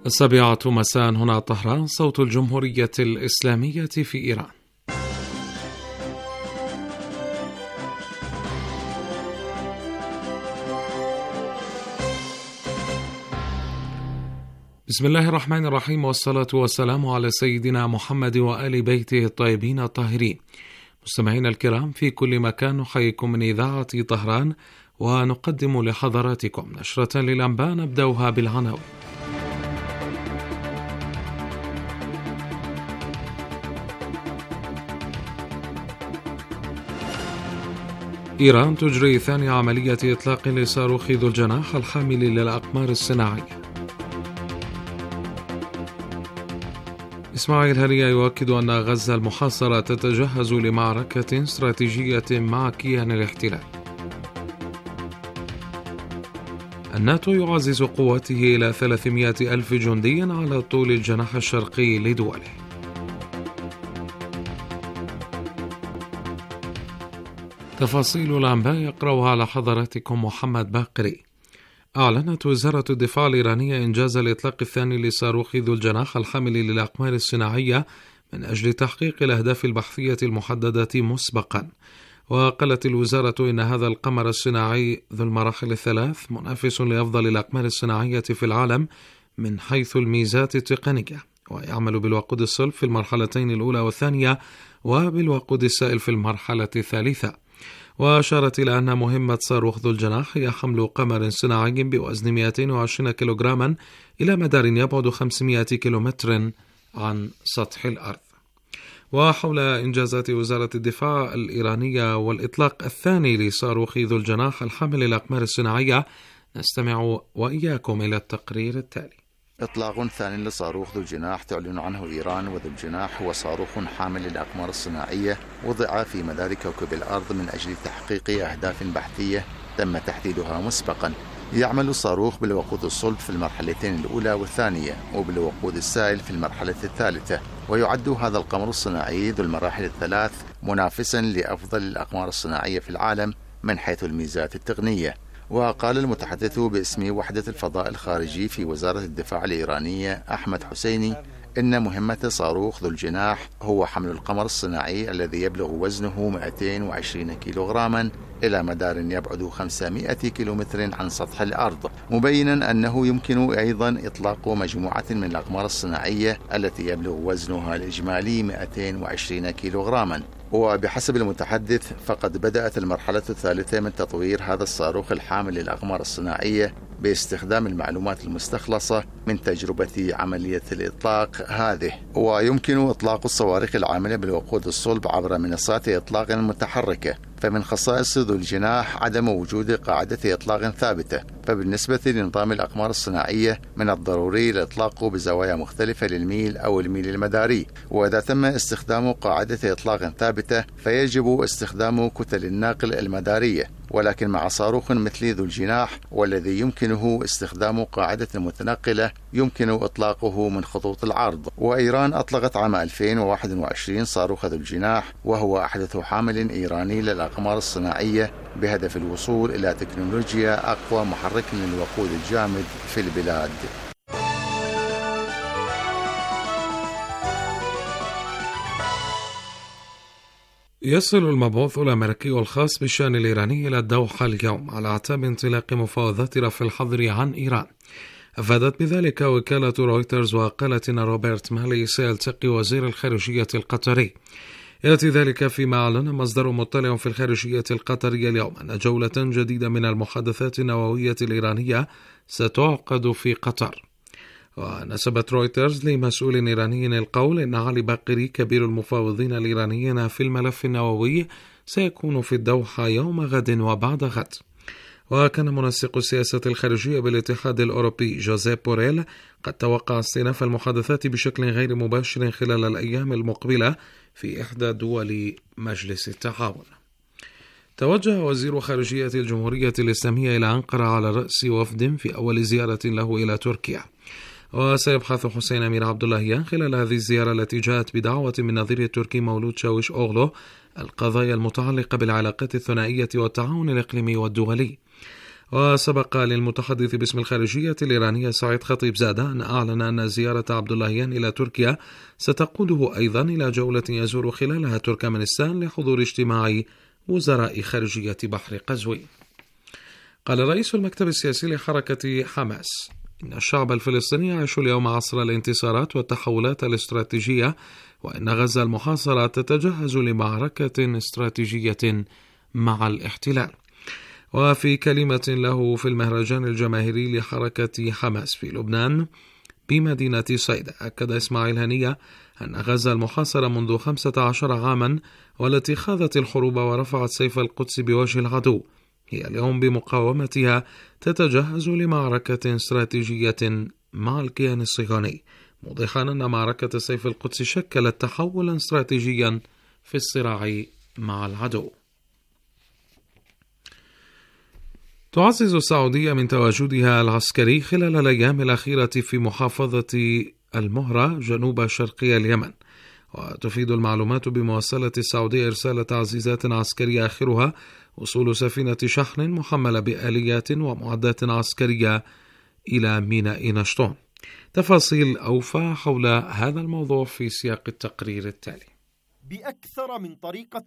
السابعة مساء هنا طهران، صوت الجمهورية الإسلامية في إيران. بسم الله الرحمن الرحيم، والصلاة والسلام على سيدنا محمد وآل بيته الطيبين الطاهرين. مستمعينا الكرام في كل مكان، نحييكم من إذاعة طهران ونقدم لحضراتكم نشرة للأنباء نبدأها بالعناوين. إيران تجري ثاني عملية إطلاق لصاروخ ذو الجناح الحامل للأقمار الصناعية. إسماعيل هنية يؤكد أن غزة المحاصرة تتجهز لمعركة استراتيجية مع كيان الاحتلال. الناتو يعزز قوته إلى 300 ألف جندي على طول الجناح الشرقي لدوله. تفاصيل الأنباء يقرأها على حضراتكم محمد باقري. أعلنت وزارة الدفاع الإيرانية إنجاز الإطلاق الثاني لصاروخ ذو الجناح الحامل للأقمار الصناعية من أجل تحقيق الأهداف البحثية المحددة مسبقا. وقالت الوزارة إن هذا القمر الصناعي ذو المراحل الثلاث منافس لأفضل الأقمار الصناعية في العالم من حيث الميزات التقنية، ويعمل بالوقود الصلب في المرحلتين الأولى والثانية وبالوقود السائل في المرحلة الثالثة. وأشارت إلى أن مهمة صاروخ ذو الجناح هي حمل قمر صناعي بوزن 220 كيلوغراما إلى مدار يبعد 500 كيلومتر عن سطح الأرض. وحول إنجازات وزارة الدفاع الإيرانية والإطلاق الثاني لصاروخ ذو الجناح الحامل للأقمار الصناعية نستمع وإياكم إلى التقرير التالي. إطلاق ثاني لصاروخ ذو الجناح تعلن عنه إيران. وذو الجناح هو صاروخ حامل للأقمار الصناعية وضع في مدار كوكب الأرض من أجل تحقيق أهداف بحثية تم تحديدها مسبقا. يعمل الصاروخ بالوقود الصلب في المرحلتين الأولى والثانية وبالوقود السائل في المرحلة الثالثة. ويعد هذا القمر الصناعي ذو المراحل الثلاث منافسا لأفضل الأقمار الصناعية في العالم من حيث الميزات التقنية. وقال المتحدث باسم وحدة الفضاء الخارجي في وزارة الدفاع الإيرانية أحمد حسيني إن مهمة صاروخ ذو الجناح هو حمل القمر الصناعي الذي يبلغ وزنه 220 كيلوغراما إلى مدار يبعد 500 كيلومتر عن سطح الأرض، مبينا أنه يمكن أيضا إطلاق مجموعة من الأقمار الصناعية التي يبلغ وزنها الإجمالي 220 كيلوغراما. وبحسب المتحدث فقد بدأت المرحلة الثالثة من تطوير هذا الصاروخ الحامل للأقمار الصناعية باستخدام المعلومات المستخلصة من تجربة عملية الإطلاق هذه. ويمكن إطلاق الصواريخ العاملة بالوقود الصلب عبر منصات إطلاق متحركة. فمن خصائص ذو الجناح عدم وجود قاعدة إطلاق ثابتة. فبالنسبة لنظام الأقمار الصناعية من الضروري الإطلاق بزوايا مختلفة للميل أو الميل المداري. وإذا تم استخدام قاعدة إطلاق ثابتة فيجب استخدام كتل الناقل المدارية. ولكن مع صاروخ مثل ذو الجناح والذي يمكنه استخدام قاعدة متنقلة يمكن إطلاقه من خطوط العرض. وإيران أطلقت عام 2021 صاروخ ذو الجناح، وهو أحدث حامل إيراني للأقمار الصناعية بهدف الوصول إلى تكنولوجيا أقوى محرك للوقود الجامد في البلاد. يصل المبعوث الأمريكي الخاص بالشأن الإيراني إلى الدوحة اليوم على أعتاب انطلاق مفاوضات رفع الحظر عن إيران. أفادت بذلك وكالة رويترز وقالت إن روبرت مالي سيلتقي وزير الخارجية القطري. يأتي ذلك فيما أعلن مصدر مطلع في الخارجية القطرية اليوم أن جولة جديدة من المحادثات النووية الإيرانية ستعقد في قطر. ونسبت رويترز لمسؤول إيراني القول إن علي باقري كبير المفاوضين الإيرانيين في الملف النووي سيكون في الدوحة يوم غد وبعد غد. وكان منسق السياسة الخارجية بالاتحاد الأوروبي جوزيب بوريل قد توقع استئناف المحادثات بشكل غير مباشر خلال الأيام المقبلة في إحدى دول مجلس التعاون. توجه وزير خارجية الجمهورية الإسلامية إلى أنقرة على رأس وفد في أول زيارة له إلى تركيا. وسيبحث حسين أمير عبد اللهيان خلال هذه الزيارة التي جاءت بدعوة من نظير التركي مولود شاوش أوغلو القضايا المتعلقة بالعلاقات الثنائية والتعاون الإقليمي والدولي. وسبق للمتحدث باسم الخارجية الإيرانية سعيد خطيب زادة أن أعلن أن زيارة عبد اللهيان إلى تركيا ستقوده أيضا إلى جولة يزور خلالها تركمانستان لحضور اجتماع وزراء خارجية بحر قزوين. قال رئيس المكتب السياسي لحركة حماس إن الشعب الفلسطيني يعيش اليوم عصر الانتصارات والتحولات الاستراتيجية، وإن غزة المحاصرة تتجهز لمعركة استراتيجية مع الاحتلال. وفي كلمة له في المهرجان الجماهيري لحركة حماس في لبنان بمدينة صيدا، أكد إسماعيل هنية أن غزة المحاصرة منذ 15 عاما والتي خاضت الحروب ورفعت سيف القدس بوجه العدو هي اليوم بمقاومتها تتجهز لمعركة استراتيجية مع الكيان الصهيوني، موضحا أن معركة سيف القدس شكلت تحولا استراتيجيا في الصراع مع العدو. تعزز السعودية من تواجدها العسكري خلال الأيام الأخيرة في محافظة المهرة جنوب شرقي اليمن، وتفيد المعلومات بمواصلة السعودية إرسال تعزيزات عسكرية آخرها وصول سفينة شحن محملة بآليات ومعدات عسكرية إلى ميناء نشطون. تفاصيل أوفى حول هذا الموضوع في سياق التقرير التالي. بأكثر من طريقة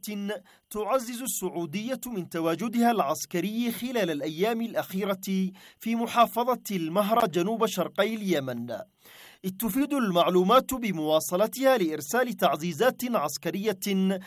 تعزز السعودية من تواجدها العسكري خلال الأيام الأخيرة في محافظة المهرة جنوب شرقي اليمن. تفيد المعلومات بمواصلتها لإرسال تعزيزات عسكرية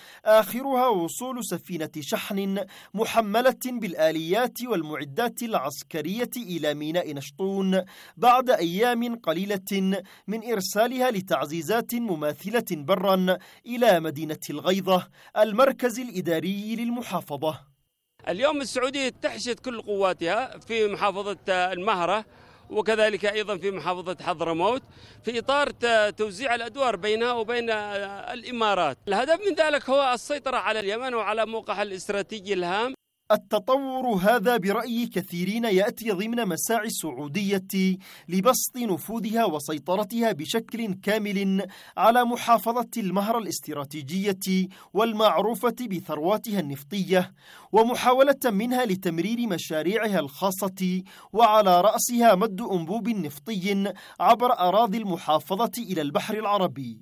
آخرها وصول سفينة شحن محملة بالآليات والمعدات العسكرية إلى ميناء نشطون بعد أيام قليلة من إرسالها لتعزيزات مماثلة برا إلى مدينة الغيضة المركز الإداري للمحافظة. اليوم السعودية تحشد كل قواتها في محافظة المهرة وكذلك أيضا في محافظة حضرموت في إطار توزيع الأدوار بينها وبين الإمارات. الهدف من ذلك هو السيطرة على اليمن وعلى موقعها الاستراتيجي الهام. التطور هذا برأي كثيرين يأتي ضمن مساعي السعودية لبسط نفوذها وسيطرتها بشكل كامل على محافظة المهرة الاستراتيجية والمعروفة بثرواتها النفطية، ومحاولة منها لتمرير مشاريعها الخاصة وعلى رأسها مد أنبوب نفطي عبر أراضي المحافظة إلى البحر العربي.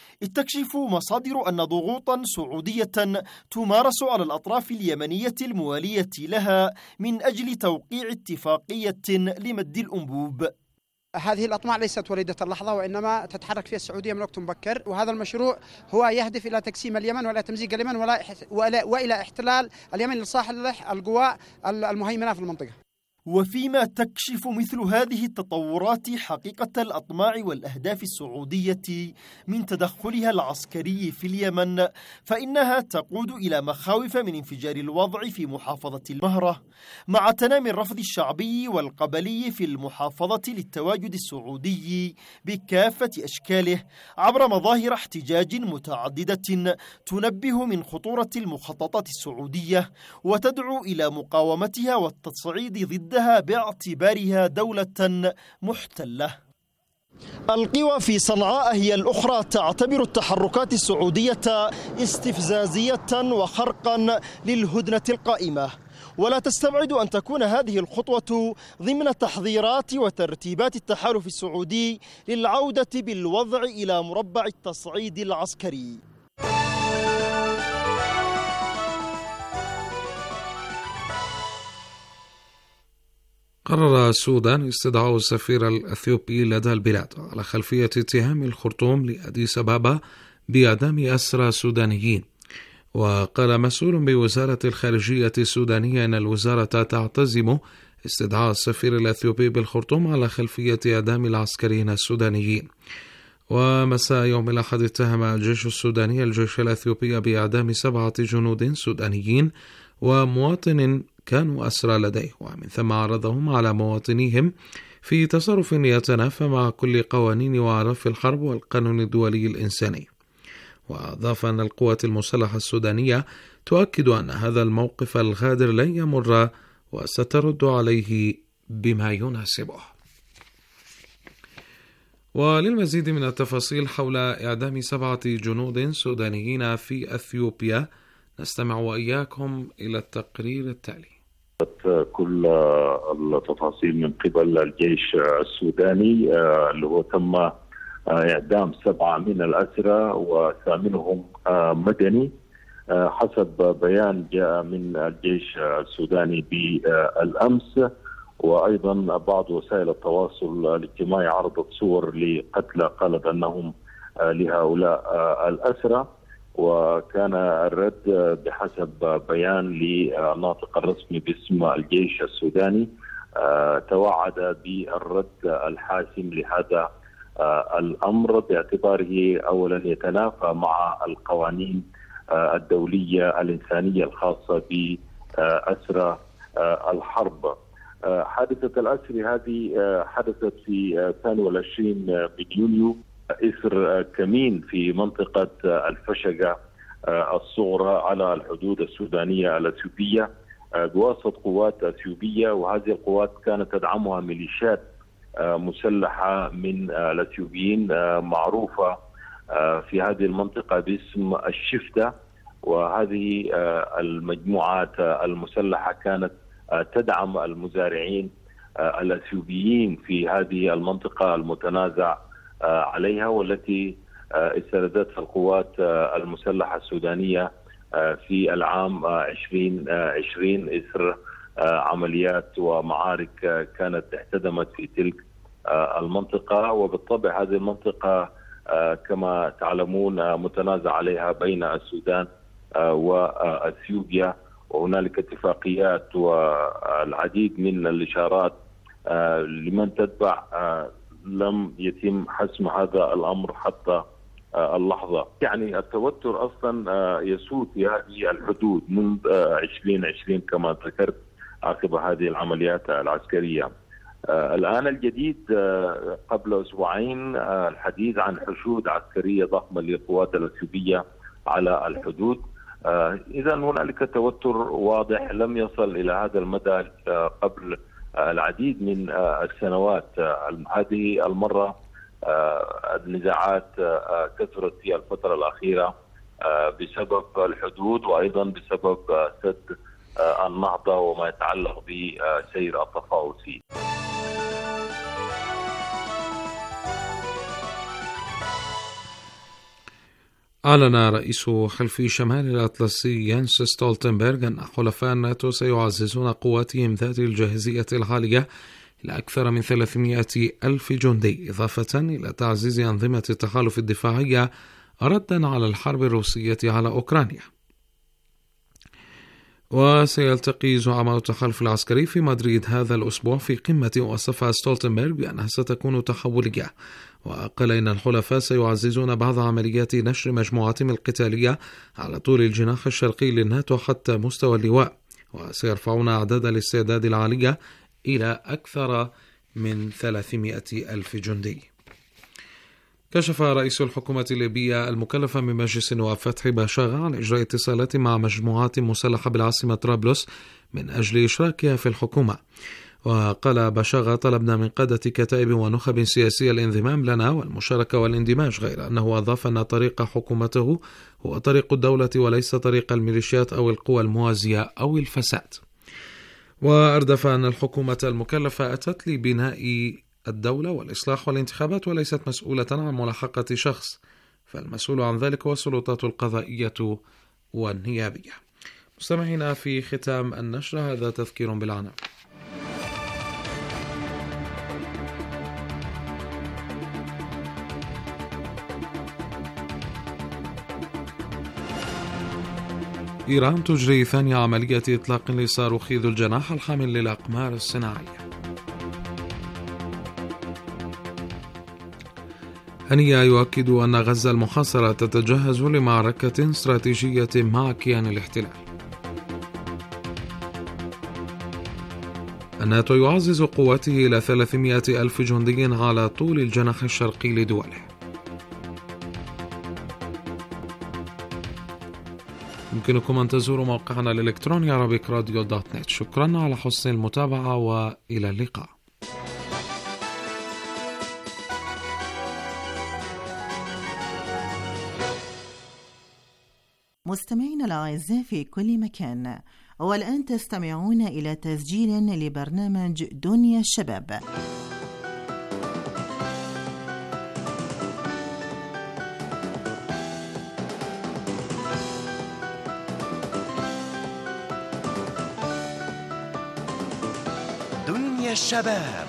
تكشف مصادر أن ضغوطا سعودية تمارس على الأطراف اليمنية الموالية لها من أجل توقيع اتفاقية لمد الأنبوب. هذه الأطماع ليست وليدة اللحظة، وإنما تتحرك فيها السعودية من وقت مبكر، وهذا المشروع هو يهدف إلى تقسيم اليمن ولا تمزيق اليمن وإلى احتلال اليمن لصالح القوى المهيمنة في المنطقة. وفيما تكشف مثل هذه التطورات حقيقة الأطماع والأهداف السعودية من تدخلها العسكري في اليمن، فإنها تقود إلى مخاوف من انفجار الوضع في محافظة المهرة، مع تنامي الرفض الشعبي والقبلي في المحافظة للتواجد السعودي بكافة أشكاله عبر مظاهر احتجاج متعددة تنبه من خطورة المخططات السعودية وتدعو إلى مقاومتها والتصعيد ضد باعتبارها دولة محتلة. القوى في صنعاء هي الأخرى تعتبر التحركات السعودية استفزازية وخرقا للهدنة القائمة، ولا تستبعد أن تكون هذه الخطوة ضمن تحضيرات وترتيبات التحالف السعودي للعودة بالوضع إلى مربع التصعيد العسكري. قرر السودان استدعاء السفير الأثيوبي لدى البلاد على خلفية اتهام الخرطوم لأديس أبابا بإعدام أسرى سودانيين. وقال مسؤول بوزارة الخارجية السودانية أن الوزارة تعتزم استدعاء السفير الأثيوبي بالخرطوم على خلفية إعدام العسكريين السودانيين. ومساء يوم الأحد اتهم الجيش السوداني الجيش الأثيوبي بإعدام 7 جنود سودانيين ومواطن كانوا أسرى لديه، ومن ثم عرضهم على مواطنيهم في تصرف يتنافى مع كل قوانين وأعراف الحرب والقانون الدولي الإنساني. وأضاف أن القوات المسلحة السودانية تؤكد أن هذا الموقف الغادر لن يمر وسترد عليه بما يناسبه. وللمزيد من التفاصيل حول إعدام 7 جنود سودانيين في أثيوبيا نستمع وإياكم إلى التقرير التالي. كل التفاصيل من قبل الجيش السوداني، اللي هو تم إعدام 7 من الأسرى وثامنهم مدني حسب بيان جاء من الجيش السوداني بالأمس. وأيضا بعض وسائل التواصل الاجتماعي عرضت صور لقتلى قالت أنهم لهؤلاء الأسرى، وكان الرد بحسب بيان للناطق الرسمي باسم الجيش السوداني توعد بالرد الحاسم لهذا الأمر باعتباره أولا يتنافى مع القوانين الدولية الإنسانية الخاصة بأسرى الحرب. حادثة الأسر هذه حدثت في 22 من يونيو إثر كمين في منطقة الفشقة الصغرى على الحدود السودانية الأثيوبية بواسطة قوات أثيوبية، وهذه القوات كانت تدعمها ميليشيات مسلحة من الأثيوبيين معروفة في هذه المنطقة باسم الشفتة. وهذه المجموعات المسلحة كانت تدعم المزارعين الأثيوبيين في هذه المنطقة المتنازع عليها، والتي استردتها القوات المسلحة السودانية في العام 2020 إثر عمليات ومعارك كانت احتدمت في تلك المنطقة. وبالطبع هذه المنطقة كما تعلمون متنازع عليها بين السودان وأثيوبيا، وهنالك اتفاقيات والعديد من الإشارات لمن تتبع لم يتم حسم هذا الأمر حتى اللحظة. يعني التوتر أصلا يسود في هذه الحدود منذ 2020 كما ذكرت عقب هذه العمليات العسكرية. الآن الجديد قبل أسبوعين الحديث عن حشود عسكرية ضخمة للقوات الأثيوبية على الحدود. إذا هنالك توتر واضح لم يصل إلى هذا المدى قبل العديد من السنوات. هذه المرة النزاعات كثرت في الفترة الأخيرة بسبب الحدود، وأيضا بسبب سد النهضة وما يتعلق بسير التفاوض فيه. أعلن رئيس حلف شمال الأطلسي يانس ستولتنبرغ أن حلفاء الناتو سيعززون قواتهم ذات الجاهزية العالية إلى أكثر من 300,000 جندي، إضافة إلى تعزيز أنظمة التحالف الدفاعية ردا على الحرب الروسية على أوكرانيا. وسيلتقي زعماء التحالف العسكري في مدريد هذا الأسبوع في قمة وصفها ستولتنبرغ بأنها ستكون تحولية، وقال إن الحلفاء سيعززون بعض عمليات نشر مجموعاتهم القتالية على طول الجناح الشرقي للناتو حتى مستوى اللواء، وسيرفعون أعداد الاستعداد العالية إلى أكثر من 300,000 جندي. كشف رئيس الحكومة الليبية المكلفة من مجلس النواب فتحي باشاغا عن إجراء اتصالات مع مجموعات مسلحة بالعاصمة طرابلس من أجل إشراكها في الحكومة. وقال باشاغا: طلبنا من قادة كتائب ونخب سياسية الانضمام لنا والمشاركة والاندماج، غير أنه أضاف أن طريق حكومته هو طريق الدولة وليس طريق الميليشيات أو القوى الموازية أو الفساد. وأردف أن الحكومة المكلفة أتت لبناء الدولة والإصلاح والانتخابات وليست مسؤولة عن ملاحقة شخص، فالمسؤول عن ذلك هو السلطات القضائية والنيابية. مستمعينا، في ختام النشر هذا تذكير بالعناوين. إيران تجري ثاني عملية إطلاق لصاروخ ذو الجناح الحامل للأقمار الصناعية. هنية يؤكد أن غزة المحاصرة تتجهز لمعركة استراتيجية مع كيان الاحتلال. الناتو يعزز قواته إلى 300,000 جندي على طول الجناح الشرقي لدوله. يمكنكم أن تزوروا موقعنا الإلكتروني arabicradio.net. شكرا على حسن المتابعة وإلى اللقاء. مستمعينا الأعزاء في كل مكان، والآن تستمعون إلى تسجيل لبرنامج دنيا الشباب. دنيا الشباب.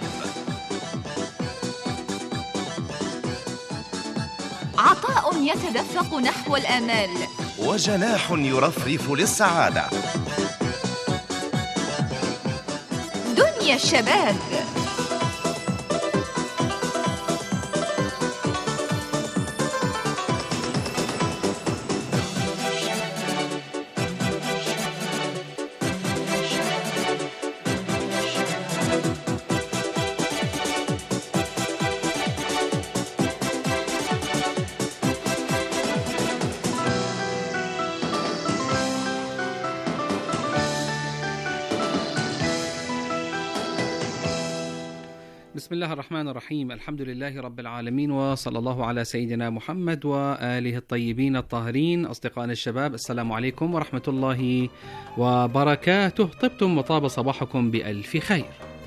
عطاء يتدفق نحو الآمال، وجناح يرفرف للسعادة. دنيا الشباب. بسم الله الرحمن الرحيم. الحمد لله رب العالمين، وصلى الله على سيدنا محمد وآله الطيبين الطاهرين. أصدقائنا الشباب، السلام عليكم ورحمة الله وبركاته. طبتم وطاب صباحكم بألف خير.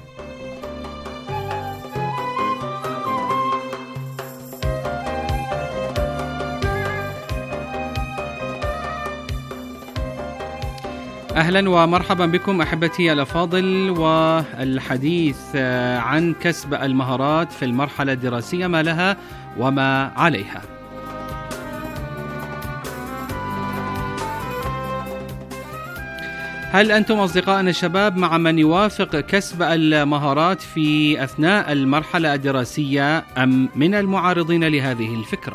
أهلا ومرحبا بكم أحبتي الأفاضل، والحديث عن كسب المهارات في المرحلة الدراسية، ما لها وما عليها. هل أنتم أصدقائنا الشباب مع من يوافق كسب المهارات في أثناء المرحلة الدراسية أم من المعارضين لهذه الفكرة؟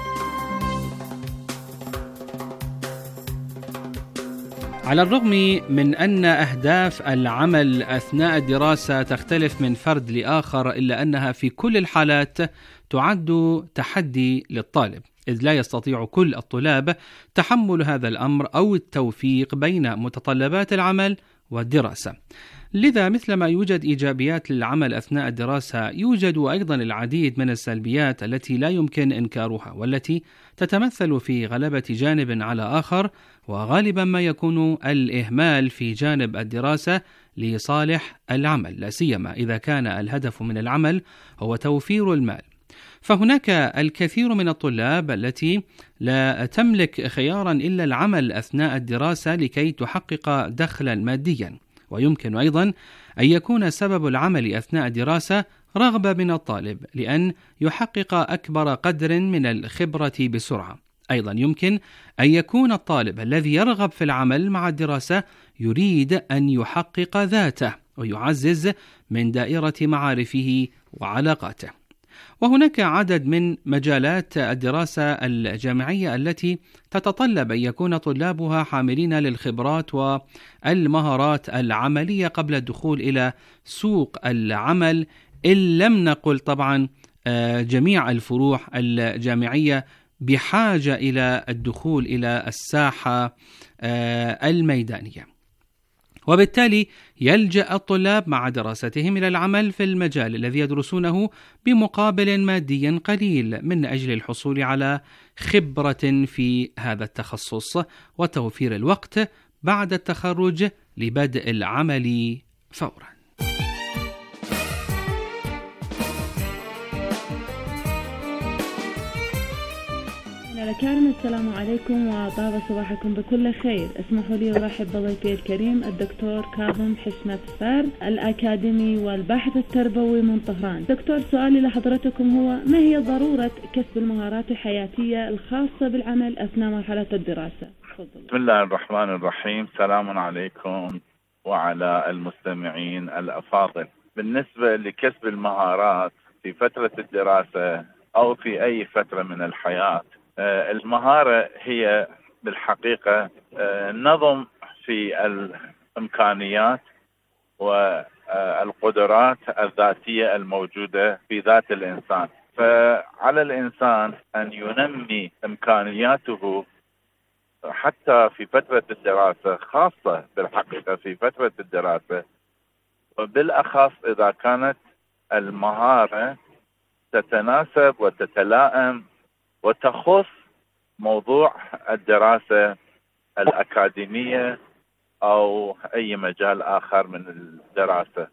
على الرغم من أن أهداف العمل أثناء الدراسة تختلف من فرد لآخر، إلا أنها في كل الحالات تعد تحدي للطالب، إذ لا يستطيع كل الطلاب تحمل هذا الأمر أو التوفيق بين متطلبات العمل والدراسة. لذا مثلما يوجد إيجابيات للعمل أثناء الدراسة، يوجد أيضا العديد من السلبيات التي لا يمكن إنكارها، والتي تتمثل في غلبة جانب على آخر، وغالبا ما يكون الإهمال في جانب الدراسة لصالح العمل، لا سيما إذا كان الهدف من العمل هو توفير المال. فهناك الكثير من الطلاب التي لا تملك خيارا إلا العمل أثناء الدراسة لكي تحقق دخلا ماديا، ويمكن أيضا أن يكون سبب العمل أثناء الدراسة رغبة من الطالب لأن يحقق أكبر قدر من الخبرة بسرعة. أيضا يمكن أن يكون الطالب الذي يرغب في العمل مع الدراسة يريد أن يحقق ذاته ويعزز من دائرة معارفه وعلاقاته. وهناك عدد من مجالات الدراسة الجامعية التي تتطلب أن يكون طلابها حاملين للخبرات والمهارات العملية قبل الدخول إلى سوق العمل، إن لم نقل طبعا جميع الفروع الجامعية بحاجة إلى الدخول إلى الساحة الميدانية. وبالتالي يلجأ الطلاب مع دراستهم إلى العمل في المجال الذي يدرسونه بمقابل مادي قليل من أجل الحصول على خبرة في هذا التخصص وتوفير الوقت بعد التخرج لبدء العمل فورا. كارم، السلام عليكم وطاب صباحكم بكل خير. اسمحوا لي أرحب بضيفي الكريم الدكتور كاظم حشمت فرد، الأكاديمي والباحث التربوي من طهران. دكتور، سؤالي لحضرتكم هو: ما هي ضرورة كسب المهارات الحياتية الخاصة بالعمل أثناء مرحلة الدراسة؟ تفضل. بسم الله الرحمن الرحيم. سلام عليكم وعلى المستمعين الأفاضل. بالنسبة لكسب المهارات في فترة الدراسة أو في أي فترة من الحياة، المهارة هي بالحقيقة نظم في الإمكانيات والقدرات الذاتية الموجودة في ذات الإنسان. فعلى الإنسان أن ينمي إمكانياته حتى في فترة الدراسة، خاصة بالحقيقة في فترة الدراسة، وبالأخص إذا كانت المهارة تتناسب وتتلائم وتخص موضوع الدراسة الأكاديمية أو أي مجال آخر من الدراسة.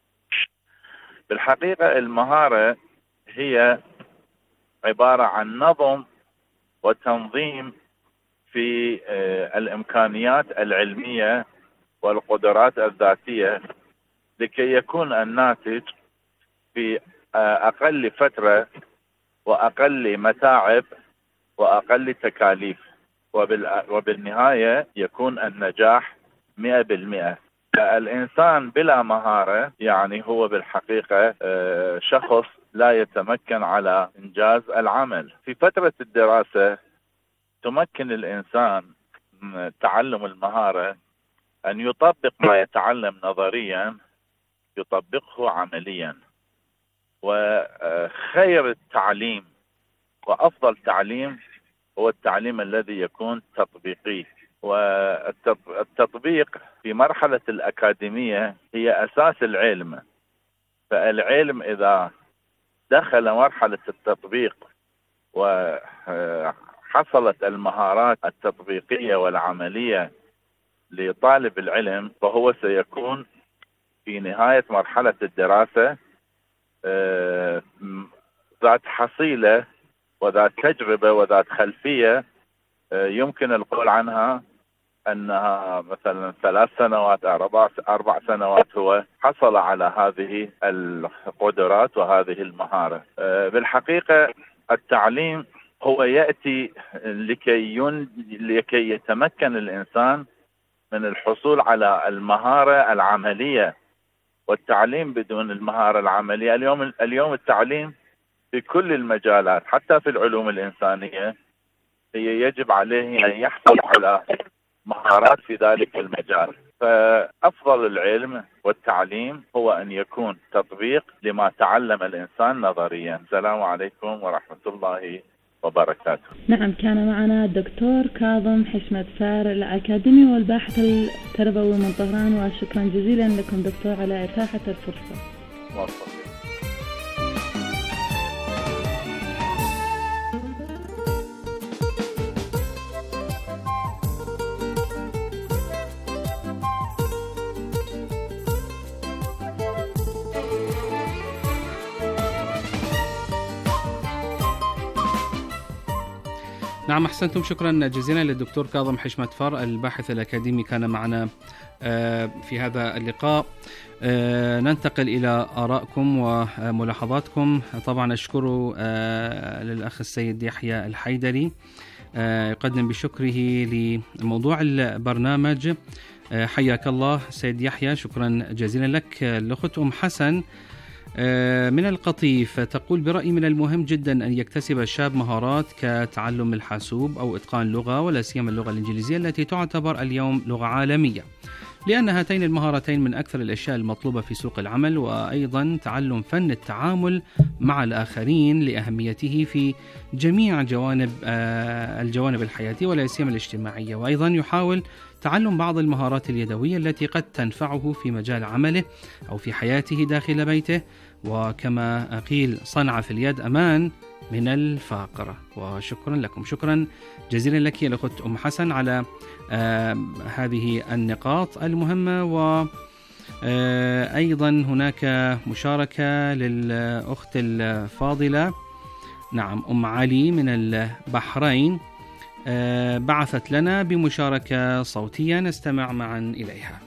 بالحقيقة المهارة هي عبارة عن نظم وتنظيم في الإمكانيات العلمية والقدرات الذاتية لكي يكون الناتج في أقل فترة وأقل متاعب وأقل تكاليف، وبالنهاية يكون النجاح 100%. الإنسان بلا مهارة يعني هو بالحقيقة شخص لا يتمكن على إنجاز العمل. في فترة الدراسة تمكن الإنسان من تعلم المهارة أن يطبق ما يتعلم نظريا يطبقه عمليا. وخير التعليم وأفضل تعليم هو التعليم الذي يكون تطبيقي، والتطبيق في مرحلة الأكاديمية هي أساس العلم. فالعلم إذا دخل مرحلة التطبيق وحصلت المهارات التطبيقية والعملية لطالب العلم فهو سيكون في نهاية مرحلة الدراسة ذات حصيلة وذات تجربة وذات خلفية يمكن القول عنها أنها مثلا 3 سنوات 4 سنوات هو حصل على هذه القدرات وهذه المهارة. بالحقيقة التعليم هو يأتي لكي يتمكن الإنسان من الحصول على المهارة العملية، والتعليم بدون المهارة العملية اليوم التعليم في كل المجالات حتى في العلوم الإنسانية هي يجب عليه أن يحصل على مهارات في ذلك المجال. فأفضل العلم والتعليم هو أن يكون تطبيق لما تعلم الإنسان نظريا. السلام عليكم ورحمة الله وبركاته. نعم، كان معنا الدكتور كاظم حشمت فار الأكاديمي والباحث التربوي من طهران، وشكرا جزيلا لكم دكتور على إتاحة الفرصة. موفق. نعم، أحسنتم. شكرا جزيلا للدكتور كاظم حشمت فار الباحث الأكاديمي كان معنا في هذا اللقاء. ننتقل إلى آرائكم وملاحظاتكم. طبعا أشكر للأخ السيد يحيى الحيدري يقدم بشكره لموضوع البرنامج. حياك الله سيد يحيى، شكرا جزيلا لك. الأخت أم حسن من القطيف تقول: برأيي من المهم جدا أن يكتسب الشاب مهارات كتعلم الحاسوب أو إتقان لغة، ولا سيما اللغة الإنجليزية التي تعتبر اليوم لغة عالمية، لأن هاتين المهارتين من أكثر الأشياء المطلوبة في سوق العمل. وأيضا تعلم فن التعامل مع الآخرين لأهميته في جميع الجوانب الحياتية ولا سيما الاجتماعية. وأيضا يحاول تعلم بعض المهارات اليدوية التي قد تنفعه في مجال عمله أو في حياته داخل بيته. وكما قيل: صنع في اليد أمان من الفاقرة. وشكرا لكم، شكرا جزيلا لك يا الأخت أم حسن على هذه النقاط المهمة. وأيضا هناك مشاركة للأخت الفاضلة، نعم، أم علي من البحرين، بعثت لنا بمشاركة صوتية نستمع معا إليها.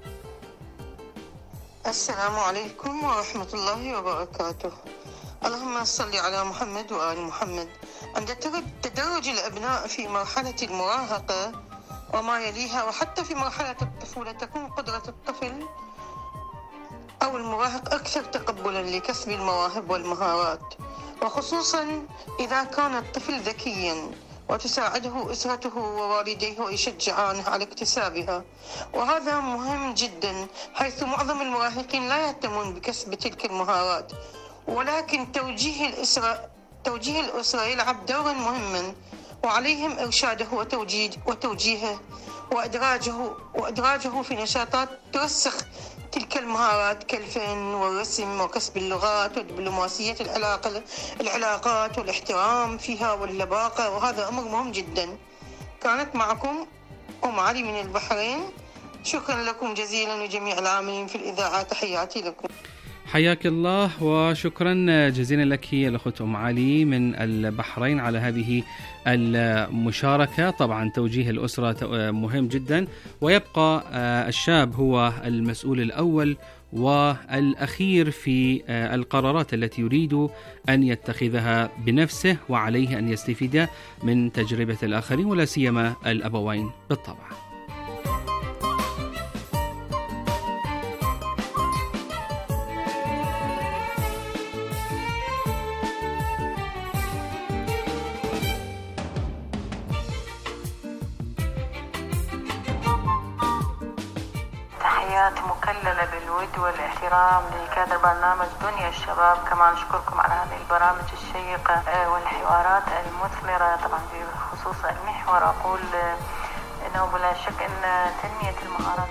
السلام عليكم ورحمة الله وبركاته. اللهم صل على محمد وآل محمد. عند تدرج الأبناء في مرحلة المراهقة وما يليها وحتى في مرحلة الطفولة تكون قدرة الطفل أو المراهق أكثر تقبلا لكسب المواهب والمهارات، وخصوصا إذا كان الطفل ذكيا وتساعده أسرته ووالديه ويشجعانه على اكتسابها. وهذا مهم جدا، حيث معظم المراهقين لا يهتمون بكسب تلك المهارات، ولكن توجيه الأسرة يلعب دورا مهما، وعليهم إرشاده وتوجيهه وإدراجه في نشاطات ترسخ تلك المهارات كالفن والرسم وكسب اللغات ودبلوماسية العلاقات والاحترام فيها واللباقة، وهذا أمر مهم جدا. كانت معكم علي من البحرين. شكرا لكم جزيلا وجميع العاملين في الإذاعة، تحياتي لكم. حياك الله وشكرا جزيلا لك الأخت أم علي من البحرين على هذه المشاركة. طبعا توجيه الأسرة مهم جدا، ويبقى الشاب هو المسؤول الأول والأخير في القرارات التي يريد أن يتخذها بنفسه، وعليه أن يستفيد من تجربة الآخرين ولا سيما الأبوين بالطبع. تحيات مكللة بالود والاحترام لكادر برنامج دنيا الشباب. كمان أشكركم على هذه البرامج الشيقة والحوارات المثمرة. طبعا بخصوص المحور أقول أنه بلا شك أن تنمية المهارات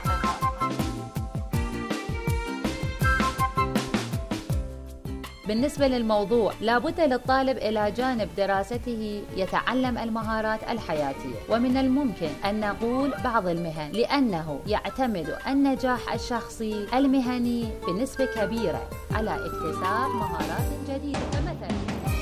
بالنسبة للموضوع، لابد للطالب إلى جانب دراسته يتعلم المهارات الحياتية، ومن الممكن أن نقول بعض المهن، لأنه يعتمد النجاح الشخصي المهني بنسبة كبيرة على اكتساب مهارات جديدة. فمثلا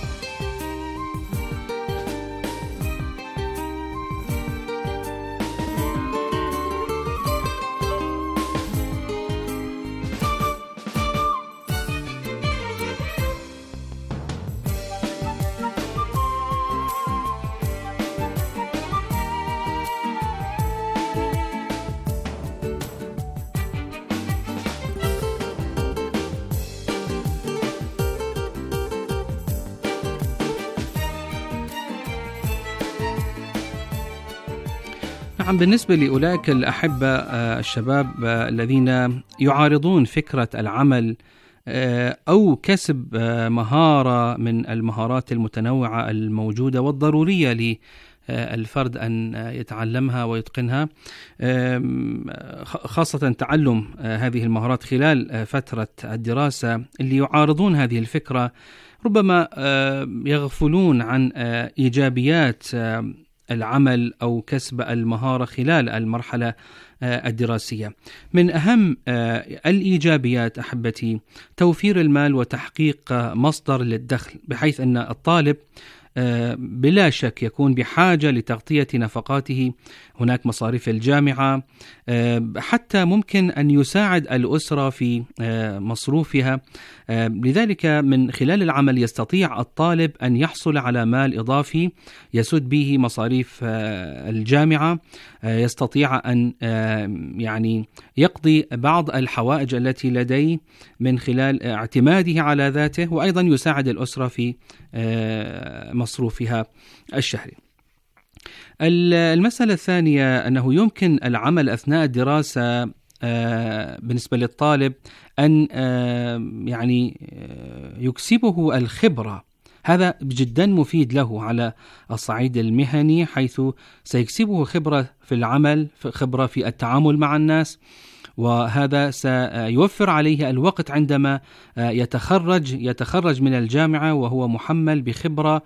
نعم، بالنسبة لأولئك الأحبة الشباب الذين يعارضون فكرة العمل أو كسب مهارة من المهارات المتنوعة الموجودة والضرورية للفرد أن يتعلمها ويتقنها، خاصة تعلم هذه المهارات خلال فترة الدراسة، اللي يعارضون هذه الفكرة ربما يغفلون عن إيجابيات العمل أو كسب المهارة خلال المرحلة الدراسية. من أهم الإيجابيات أحبتي توفير المال وتحقيق مصدر للدخل، بحيث أن الطالب بلا شك يكون بحاجة لتغطية نفقاته. هناك مصاريف الجامعة، حتى ممكن أن يساعد الأسرة في مصروفها. لذلك من خلال العمل يستطيع الطالب أن يحصل على مال إضافي يسد به مصاريف الجامعة، يستطيع أن يعني يقضي بعض الحوائج التي لديه من خلال اعتماده على ذاته، وأيضا يساعد الأسرة في مصروفها الشهري. المسألة الثانية أنه يمكن العمل أثناء الدراسة بالنسبة للطالب أن يعني يكسبه الخبرة. هذا جدا مفيد له على الصعيد المهني، حيث سيكسبه خبرة في العمل، خبرة في التعامل مع الناس، وهذا سيوفر عليه الوقت عندما يتخرج من الجامعة وهو محمل بخبرة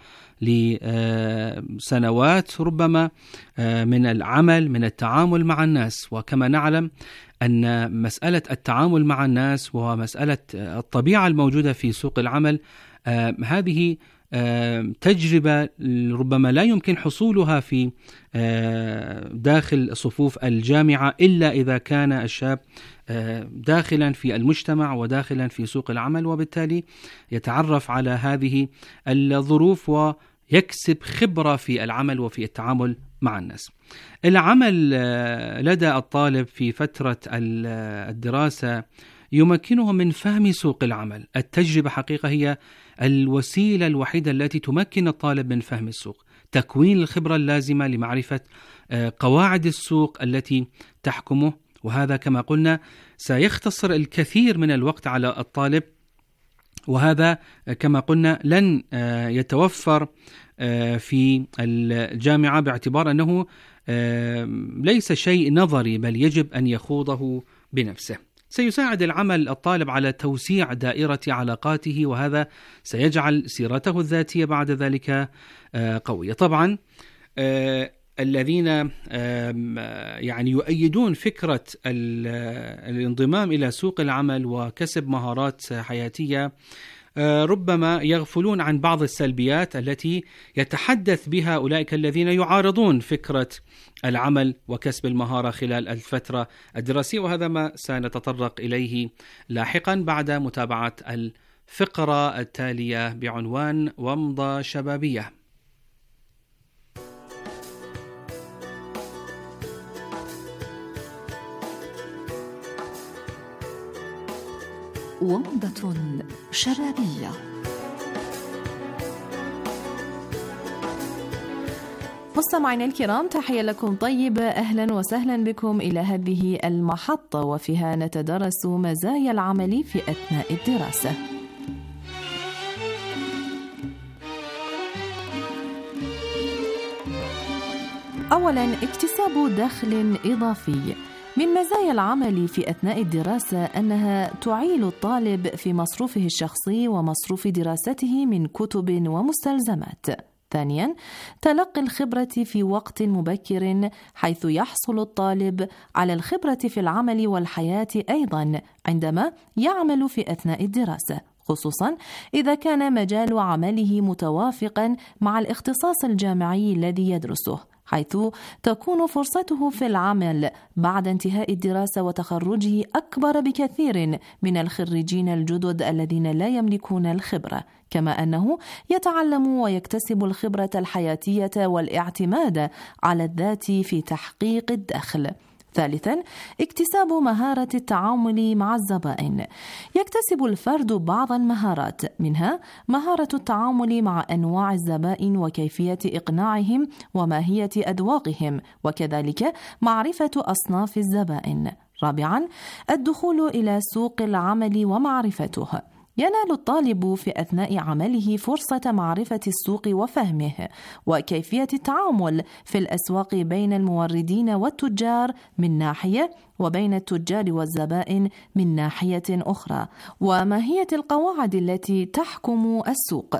لسنوات ربما من العمل، من التعامل مع الناس. وكما نعلم أن مسألة التعامل مع الناس ومسألة الطبيعة الموجودة في سوق العمل هذه تجربة ربما لا يمكن حصولها في داخل صفوف الجامعة إلا إذا كان الشاب داخلا في المجتمع وداخلا في سوق العمل، وبالتالي يتعرف على هذه الظروف ويكسب خبرة في العمل وفي التعامل مع الناس. العمل لدى الطالب في فترة الدراسة يمكنه من فهم سوق العمل. التجربة حقيقة هي الوسيلة الوحيدة التي تمكن الطالب من فهم السوق، تكوين الخبرة اللازمة لمعرفة قواعد السوق التي تحكمه، وهذا كما قلنا سيختصر الكثير من الوقت على الطالب، وهذا كما قلنا لن يتوفر في الجامعة، باعتبار أنه ليس شيء نظري بل يجب أن يخوضه بنفسه. سيساعد العمل الطالب على توسيع دائرة علاقاته، وهذا سيجعل سيرته الذاتية بعد ذلك قوية. طبعا الذين يعني يؤيدون فكرة الانضمام إلى سوق العمل وكسب مهارات حياتية ربما يغفلون عن بعض السلبيات التي يتحدث بها أولئك الذين يعارضون فكرة العمل وكسب المهارة خلال الفترة الدراسية، وهذا ما سنتطرق إليه لاحقا بعد متابعة الفقرة التالية بعنوان ومضة شبابية. ومضة شبابية. مستمعينا الكرام، تحية لكم طيبة، أهلا وسهلا بكم إلى هذه المحطة، وفيها نتدرس مزايا العمل في أثناء الدراسة. أولا، اكتساب دخل إضافي. من مزايا العمل في أثناء الدراسة أنها تعيل الطالب في مصروفه الشخصي ومصروف دراسته من كتب ومستلزمات. ثانياً، تلقي الخبرة في وقت مبكر، حيث يحصل الطالب على الخبرة في العمل والحياة أيضاً عندما يعمل في أثناء الدراسة، خصوصاً إذا كان مجال عمله متوافقاً مع الاختصاص الجامعي الذي يدرسه، حيث تكون فرصته في العمل بعد انتهاء الدراسة وتخرجه أكبر بكثير من الخريجين الجدد الذين لا يملكون الخبرة، كما أنه يتعلم ويكتسب الخبرة الحياتية والاعتماد على الذات في تحقيق الدخل. ثالثاً، اكتساب مهارة التعامل مع الزبائن. يكتسب الفرد بعض المهارات، منها مهارة التعامل مع أنواع الزبائن وكيفية إقناعهم وماهية أذواقهم، وكذلك معرفة أصناف الزبائن. رابعاً، الدخول إلى سوق العمل ومعرفته. ينال الطالب في أثناء عمله فرصة معرفة السوق وفهمه، وكيفية التعامل في الأسواق بين الموردين والتجار من ناحية، وبين التجار والزبائن من ناحية أخرى، وماهية القواعد التي تحكم السوق،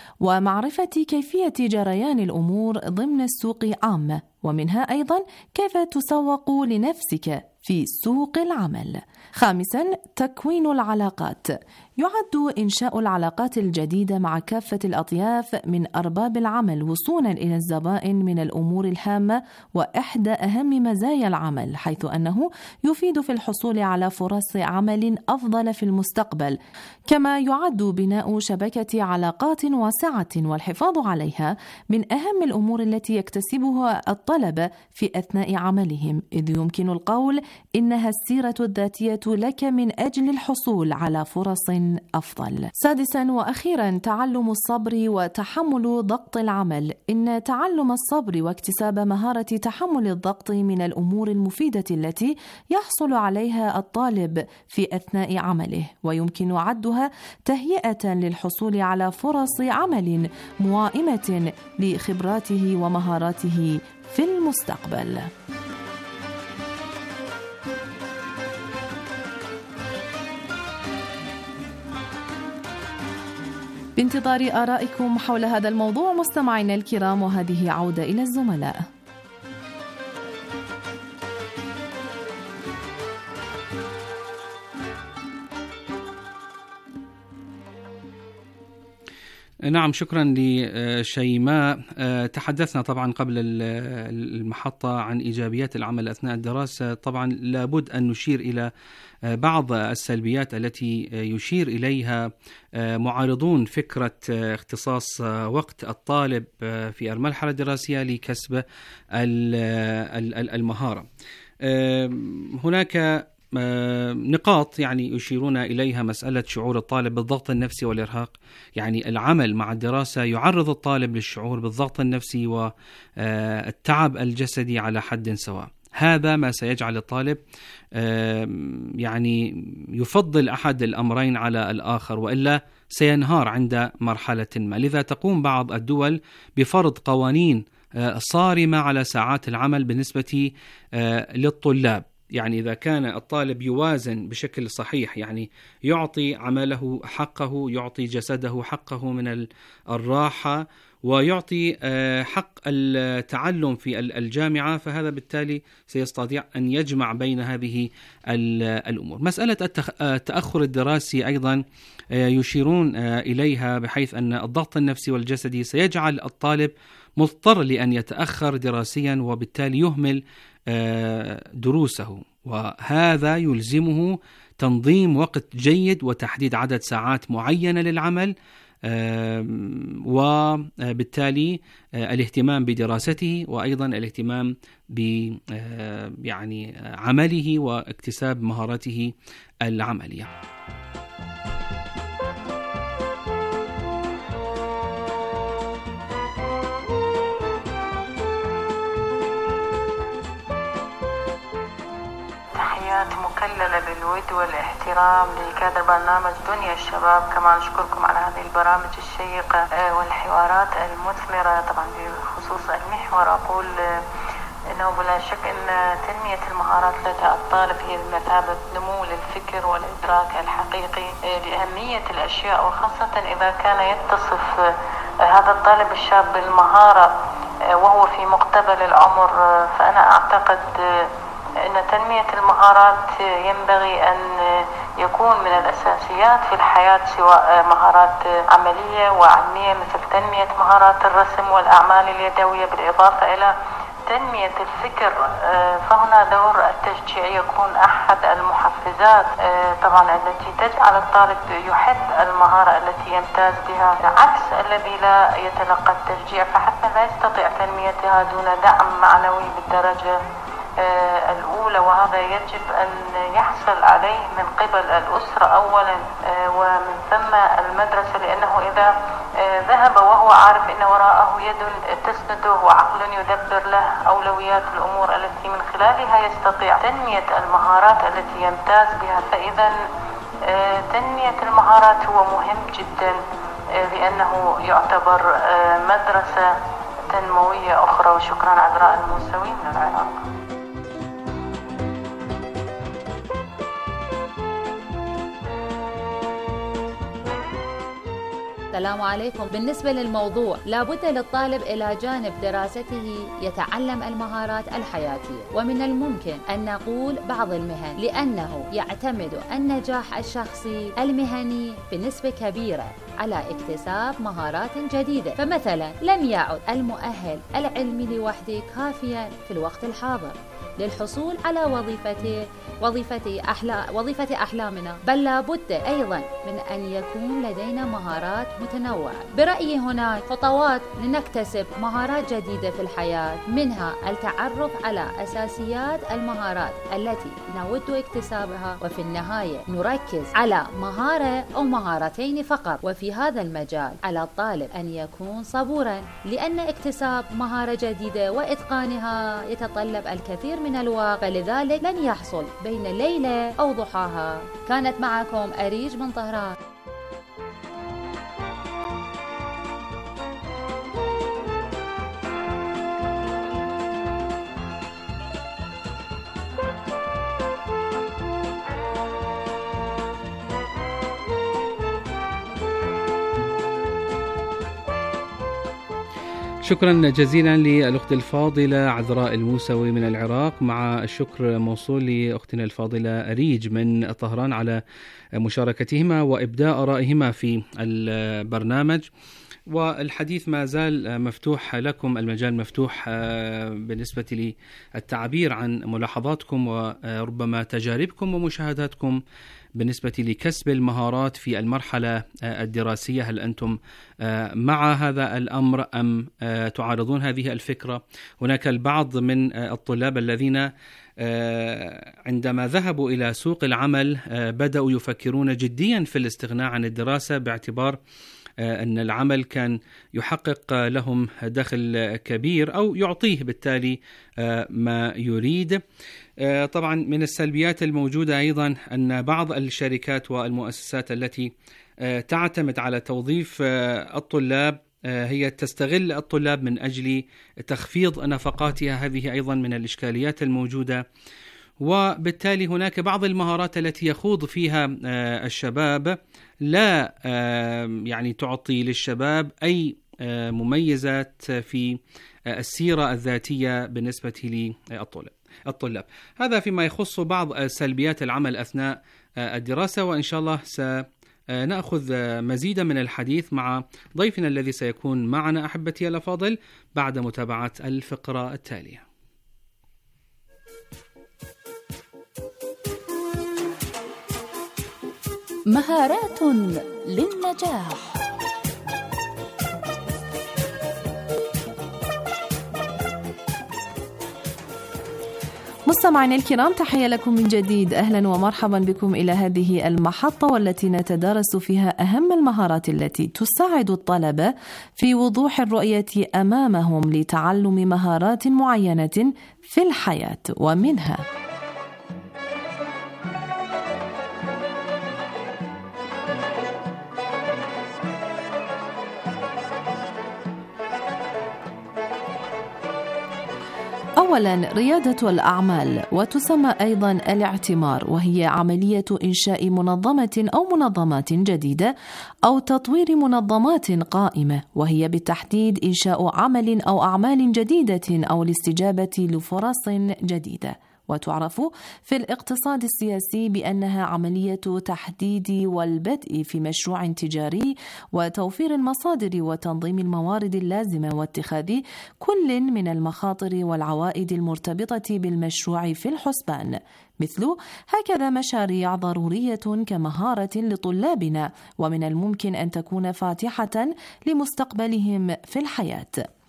ومعرفة كيفية جريان الأمور ضمن السوق عامة، ومنها أيضا كيف تسوق لنفسك في سوق العمل. خامساً، تكوين العلاقات. يعد إنشاء العلاقات الجديدة مع كافة الأطياف من أرباب العمل وصولاً إلى الزبائن من الأمور الهامة وإحدى أهم مزايا العمل، حيث أنه يفيد في الحصول على فرص عمل أفضل في المستقبل، كما يعد بناء شبكة علاقات واسعة والحفاظ عليها من أهم الأمور التي يكتسبها الطلبة في أثناء عملهم، إذ يمكن القول إنها السيرة الذاتية لك من أجل الحصول على فرص أفضل. سادساً وأخيراً، تعلم الصبر وتحمل ضغط العمل. إن تعلم الصبر واكتساب مهارة تحمل الضغط من الأمور المفيدة التي يحصل عليها الطالب في أثناء عمله، ويمكن عدها تهيئة للحصول على فرص عمل موائمة لخبراته ومهاراته في المستقبل. بانتظار آرائكم حول هذا الموضوع مستمعينا الكرام، وهذه عودة إلى الزملاء. نعم، شكرا لشيماء. تحدثنا طبعا قبل المحطة عن إيجابيات العمل أثناء الدراسة. طبعا لابد أن نشير إلى بعض السلبيات التي يشير إليها معارضون فكرة اختصاص وقت الطالب في المرحلة الدراسية لكسب المهارة. هناك نقاط يعني يشيرون إليها مسألة شعور الطالب بالضغط النفسي والإرهاق. يعني العمل مع الدراسة يعرض الطالب للشعور بالضغط النفسي والتعب الجسدي على حد سواء. هذا ما سيجعل الطالب يعني يفضل أحد الأمرين على الآخر، وإلا سينهار عند مرحلة ما. لذا تقوم بعض الدول بفرض قوانين صارمة على ساعات العمل بالنسبة للطلاب. يعني إذا كان الطالب يوازن بشكل صحيح، يعني يعطي عمله حقه، يعطي جسده حقه من الراحة، ويعطي حق التعلم في الجامعة، فهذا بالتالي سيستطيع أن يجمع بين هذه الأمور. مسألة التأخر الدراسي أيضا يشيرون إليها، بحيث أن الضغط النفسي والجسدي سيجعل الطالب مضطر لأن يتأخر دراسيا، وبالتالي يهمل دروسه، وهذا يلزمه تنظيم وقت جيد وتحديد عدد ساعات معينة للعمل، وبالتالي الاهتمام بدراسته، وأيضا الاهتمام يعني عمله واكتساب مهاراته العملية. مكللة بالود والاحترام لكادر برنامج دنيا الشباب. كمان أشكركم على هذه البرامج الشيقة والحوارات المثمرة، طبعا بخصوص المحور أقول أنه بلا شك أن تنمية المهارات لدى الطالب هي بمثابة نمو للفكر والإدراك الحقيقي لأهمية الأشياء، وخاصة إذا كان يتصف هذا الطالب الشاب بالمهارة وهو في مقتبل العمر. فأنا أعتقد أن تنمية المهارات ينبغي أن يكون من الأساسيات في الحياة، سواء مهارات عملية وعلمية مثل تنمية مهارات الرسم والأعمال اليدوية، بالإضافة إلى تنمية الفكر. فهنا دور التشجيع يكون أحد المحفزات طبعا التي تجعل الطالب يحب المهارة التي يمتاز بها، عكس الذي لا يتلقى التشجيع فحتى لا يستطيع تنميتها دون دعم معنوي بالدرجة الأولى، وهذا يجب أن يحصل عليه من قبل الأسرة أولا ومن ثم المدرسة، لأنه إذا ذهب وهو عارف أن وراءه يد تسنده وعقل يدبر له أولويات الأمور التي من خلالها يستطيع تنمية المهارات التي يمتاز بها، فإذا تنمية المهارات هو مهم جدا، لأنه يعتبر مدرسة تنموية أخرى. وشكرا عذراء الموسوي من العراق. السلام عليكم. بالنسبة للموضوع، لابد للطالب إلى جانب دراسته يتعلم المهارات الحياتية، ومن الممكن أن نقول بعض المهن، لأنه يعتمد النجاح الشخصي المهني بنسبة كبيرة على اكتساب مهارات جديدة. فمثلا لم يعد المؤهل العلمي لوحده كافيا في الوقت الحاضر للحصول على وظيفة أحلامنا، بل لابد أيضا من أن يكون لدينا مهارات متنوعة. برأيي هناك خطوات لنكتسب مهارات جديدة في الحياة، منها التعرف على أساسيات المهارات التي نود اكتسابها، وفي النهاية نركز على مهارة أو مهارتين فقط. وفي هذا المجال على الطالب أن يكون صبورا، لأن اكتساب مهارة جديدة وإتقانها يتطلب الكثير من الوقت، فلذلك لن يحصل بين ليلة أو ضحاها. كانت معكم أريج من طهران. شكرا جزيلا للأخت الفاضلة عذراء الموسوي من العراق، مع الشكر موصول لأختنا الفاضلة أريج من طهران على مشاركتهما وإبداء آرائهما في البرنامج. والحديث ما زال مفتوح لكم، المجال مفتوح بالنسبة للتعبير عن ملاحظاتكم وربما تجاربكم ومشاهداتكم بالنسبة لكسب المهارات في المرحلة الدراسية. هل أنتم مع هذا الأمر أم تعارضون هذه الفكرة؟ هناك البعض من الطلاب الذين عندما ذهبوا إلى سوق العمل بدأوا يفكرون جديا في الاستغناء عن الدراسة، باعتبار أن العمل كان يحقق لهم دخل كبير أو يعطيه بالتالي ما يريد. طبعا من السلبيات الموجودة أيضا أن بعض الشركات والمؤسسات التي تعتمد على توظيف الطلاب هي تستغل الطلاب من أجل تخفيض نفقاتها، هذه أيضا من الإشكاليات الموجودة. وبالتالي هناك بعض المهارات التي يخوض فيها الشباب لا يعني تعطي للشباب أي مميزات في السيرة الذاتية بالنسبة للطلاب. هذا فيما يخص بعض سلبيات العمل أثناء الدراسة، وإن شاء الله سنأخذ مزيدا من الحديث مع ضيفنا الذي سيكون معنا أحبتي الأفاضل بعد متابعة الفقرة التالية. مهارات للنجاح. مستمعينا الكرام، تحية لكم من جديد، أهلا ومرحبا بكم إلى هذه المحطة والتي نتدارس فيها أهم المهارات التي تساعد الطلبة في وضوح الرؤية أمامهم لتعلم مهارات معينة في الحياة. ومنها أولاً ريادة الأعمال، وتسمى أيضاً الاعتمار، وهي عملية إنشاء منظمة أو منظمات جديدة أو تطوير منظمات قائمة، وهي بالتحديد إنشاء عمل أو أعمال جديدة أو الاستجابة لفرص جديدة. وتعرف في الاقتصاد السياسي بأنها عملية تحديد والبدء في مشروع تجاري وتوفير المصادر وتنظيم الموارد اللازمة واتخاذ كل من المخاطر والعوائد المرتبطة بالمشروع في الحسبان، مثل هكذا مشاريع ضرورية كمهارة لطلابنا ومن الممكن أن تكون فاتحة لمستقبلهم في الحياة.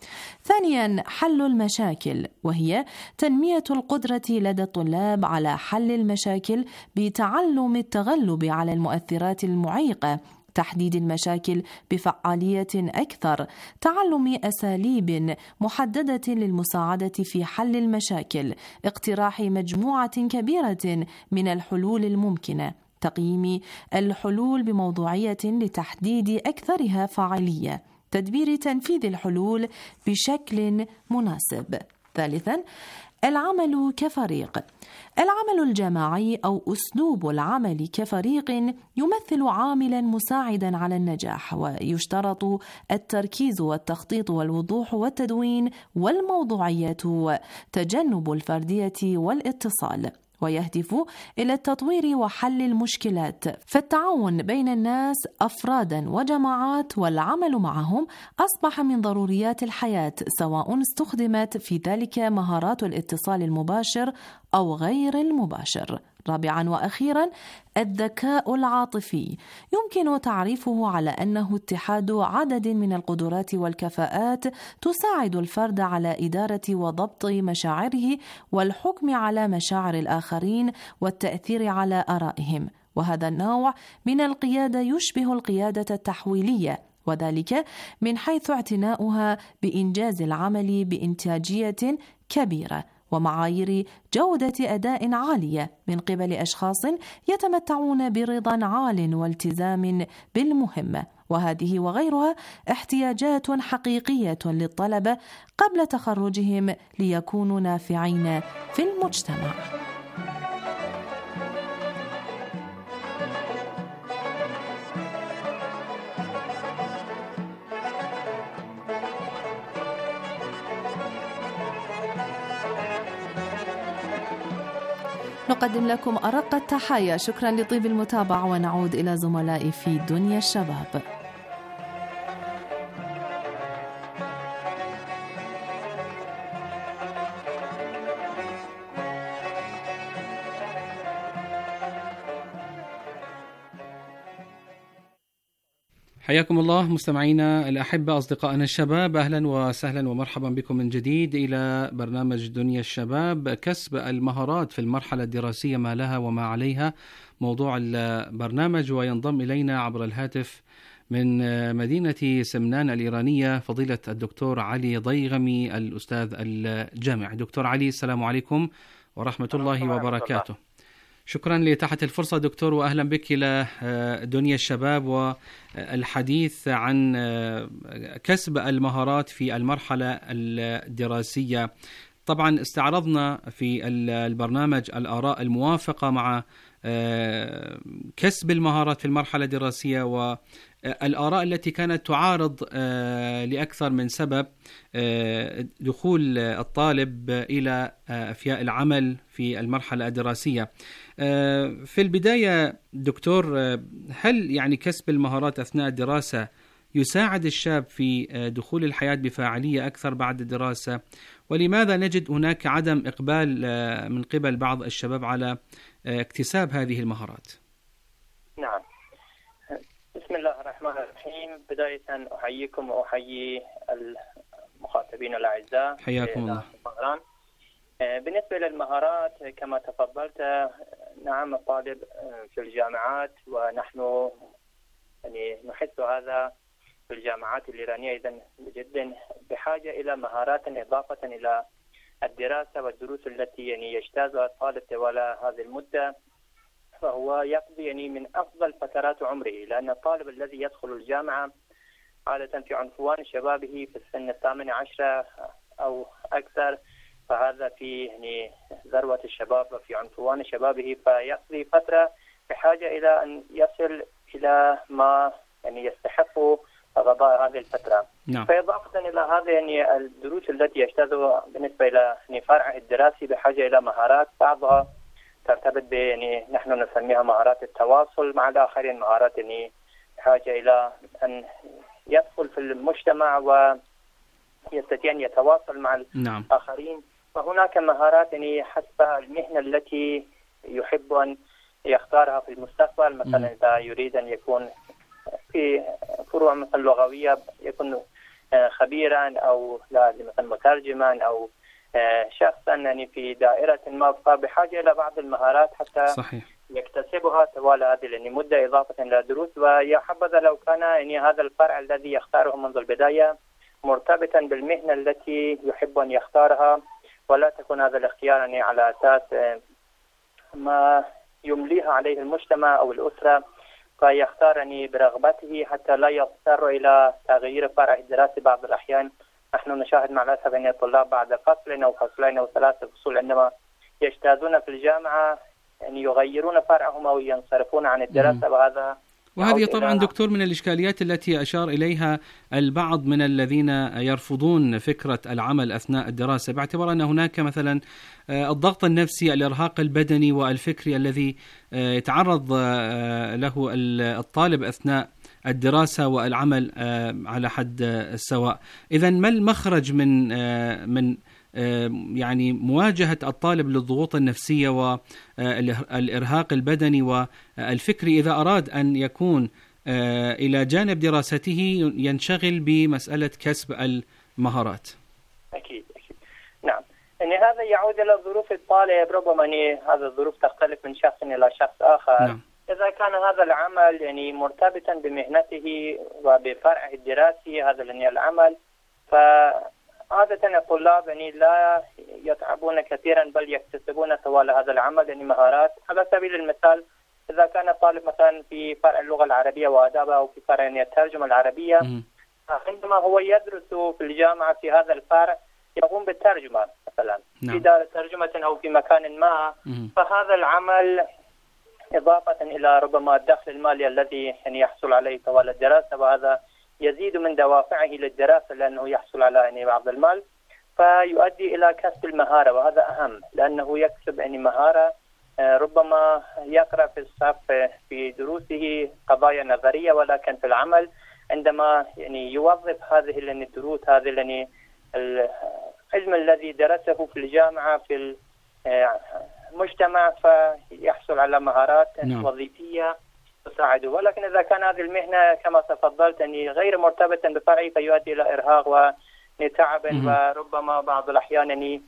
ثانياً حل المشاكل، وهي تنمية القدرة لدى الطلاب على حل المشاكل بتعلم التغلب على المؤثرات المعيقة، تحديد المشاكل بفعالية أكثر، تعلم أساليب محددة للمساعدة في حل المشاكل، اقتراح مجموعة كبيرة من الحلول الممكنة، تقييم الحلول بموضوعية لتحديد أكثرها فاعلية، تدبير تنفيذ الحلول بشكل مناسب. ثالثاً العمل كفريق. العمل الجماعي أو أسلوب العمل كفريق يمثل عاملاً مساعداً على النجاح، ويشترط التركيز والتخطيط والوضوح والتدوين والموضوعية وتجنب الفردية والاتصال، ويهدف إلى التطوير وحل المشكلات، فالتعاون بين الناس أفرادا وجماعات والعمل معهم أصبح من ضروريات الحياة، سواء استخدمت في ذلك مهارات الاتصال المباشر أو غير المباشر. رابعا وأخيرا الذكاء العاطفي، يمكن تعريفه على أنه اتحاد عدد من القدرات والكفاءات تساعد الفرد على إدارة وضبط مشاعره والحكم على مشاعر الآخرين والتأثير على آرائهم، وهذا النوع من القيادة يشبه القيادة التحويلية، وذلك من حيث اعتناؤها بإنجاز العمل بإنتاجية كبيرة ومعايير جودة أداء عالية من قبل أشخاص يتمتعون برضا عال والتزام بالمهمة. وهذه وغيرها احتياجات حقيقية للطلبة قبل تخرجهم ليكونوا نافعين في المجتمع. نقدم لكم أرق التحايا، شكرا لطيب المتابعة، ونعود إلى زملائي في دنيا الشباب. حياكم الله مستمعينا الأحبة، أصدقائنا الشباب، أهلا وسهلا ومرحبا بكم من جديد إلى برنامج دنيا الشباب، كسب المهارات في المرحلة الدراسية، ما لها وما عليها، موضوع البرنامج. وينضم إلينا عبر الهاتف من مدينة سمنان الإيرانية فضيلة الدكتور علي ضيغمي، الأستاذ الجامعي. دكتور علي، السلام عليكم ورحمة الله وبركاته. شكرا لإتاحة الفرصة دكتور، وأهلا بك إلى دنيا الشباب والحديث عن كسب المهارات في المرحلة الدراسية. طبعا استعرضنا في البرنامج الآراء الموافقة مع كسب المهارات في المرحلة الدراسية، والآراء التي كانت تعارض لأكثر من سبب دخول الطالب إلى أفياء العمل في المرحلة الدراسية. في البداية دكتور، هل يعني كسب المهارات أثناء الدراسة يساعد الشاب في دخول الحياة بفاعلية أكثر بعد الدراسة؟ ولماذا نجد هناك عدم إقبال من قبل بعض الشباب على اكتساب هذه المهارات؟ نعم، بسم الله الرحمن الرحيم. بداية أحييكم وأحيي المخاطبين الأعزاء. حياكم الله. بالنسبة للمهارات كما تفضلت، نعم الطالب في الجامعات، ونحن يعني نحس هذا في الجامعات الإيرانية إذن جدا بحاجة إلى مهارات إضافة إلى الدراسة والدروس التي يعني يجتازها الطالب طوال هذه المدة، فهو يقضي يعني من أفضل فترات عمره، لأن الطالب الذي يدخل الجامعة عادة في عنفوان شبابه في السن 18 أو أكثر، فهذا في يعني ذروة الشباب وفي عنفوان شبابه، فيقضي فترة بحاجة إلى أن يصل إلى ما يعني يستحق قضاء هذه الفترة. نعم. فإضافة إلى هذه يعني الدروس التي يجتازها بالنسبة إلى يعني فرعه الدراسي بحاجة إلى مهارات، بعضها ترتبط يعني نحن نسميها مهارات التواصل مع الآخرين، مهارات يعني بحاجة إلى أن يدخل في المجتمع ويستطيع أن يتواصل مع الآخرين. فهناك مهارات يعني حسب المهنة التي يحب أن يختارها في المستقبل، مثلا إذا يريد أن يكون في فروع مثل لغوية يكون خبيرا، أو مثلا مترجما، أو شخصا يعني في دائرة ما، فبحاجة إلى بعض المهارات حتى صحيح. يكتسبها طوال هذه يعني مدة إضافة إلى الدروس. ويا حبذا لو كان يعني هذا الفرع الذي يختاره منذ البداية مرتبطا بالمهنة التي يحب أن يختارها، ولا تكون هذا الاختيار يعني على أساس ما يمليها عليه المجتمع أو الأسرة، فيختارني برغبته حتى لا يضطر إلى تغيير فرع الدراسي. بعض الأحيان نحن نشاهد مع الأسف أن الطلاب بعد فصل أو فصلين أو 3 فصول عندما يجتازون في الجامعة يعني يغيرون فرعهم أو ينصرفون عن الدراسة، وهذه طبعا دكتور من الإشكاليات التي أشار إليها البعض من الذين يرفضون فكرة العمل أثناء الدراسة، باعتبار أن هناك مثلا الضغط النفسي، الإرهاق البدني والفكري الذي يتعرض له الطالب أثناء الدراسة والعمل على حد سواء. إذن ما المخرج من يعني مواجهة الطالب للضغوط النفسية والإرهاق البدني والفكري إذا أراد أن يكون إلى جانب دراسته ينشغل بمسألة كسب المهارات؟ أكيد نعم. يعني هذا يعود إلى ظروف الطالب، ربما يعني هذه الظروف تختلف من شخص إلى شخص آخر. نعم. إذا كان هذا العمل يعني مرتبطا بمهنته وبفرعه الدراسي هذا يعني العمل، فعادة الطلاب يعني لا يتعبون كثيرا بل يكتسبون طوال هذا العمل يعني مهارات. على سبيل المثال إذا كان الطالب مثلا في فرع اللغة العربية وآدابها أو في فرع يعني الترجمة العربية، عندما هو يدرس في الجامعة في هذا الفرع يقوم بالترجمة مثلا في دار ترجمة أو في مكان ما، فهذا العمل إضافة إلى ربما الدخل المالي الذي يعني يحصل عليه طوال الدراسة، وهذا يزيد من دوافعه للدراسة لأنه يحصل على يعني بعض المال، فيؤدي إلى كسب المهارة، وهذا أهم لأنه يكسب يعني مهارة. ربما يقرأ في الصف في دروسه قضايا نظرية، ولكن في العمل عندما يعني يوظف هذه الدروس، هذه يعني العلم الذي درسه في الجامعة في المجتمع، فيحصل على مهارات وظيفية تساعده. ولكن إذا كان هذه المهنة كما تفضلت يعني غير مرتبطة بفرعه فيؤدي إلى إرهاق وتعب، وربما بعض الأحيان يعني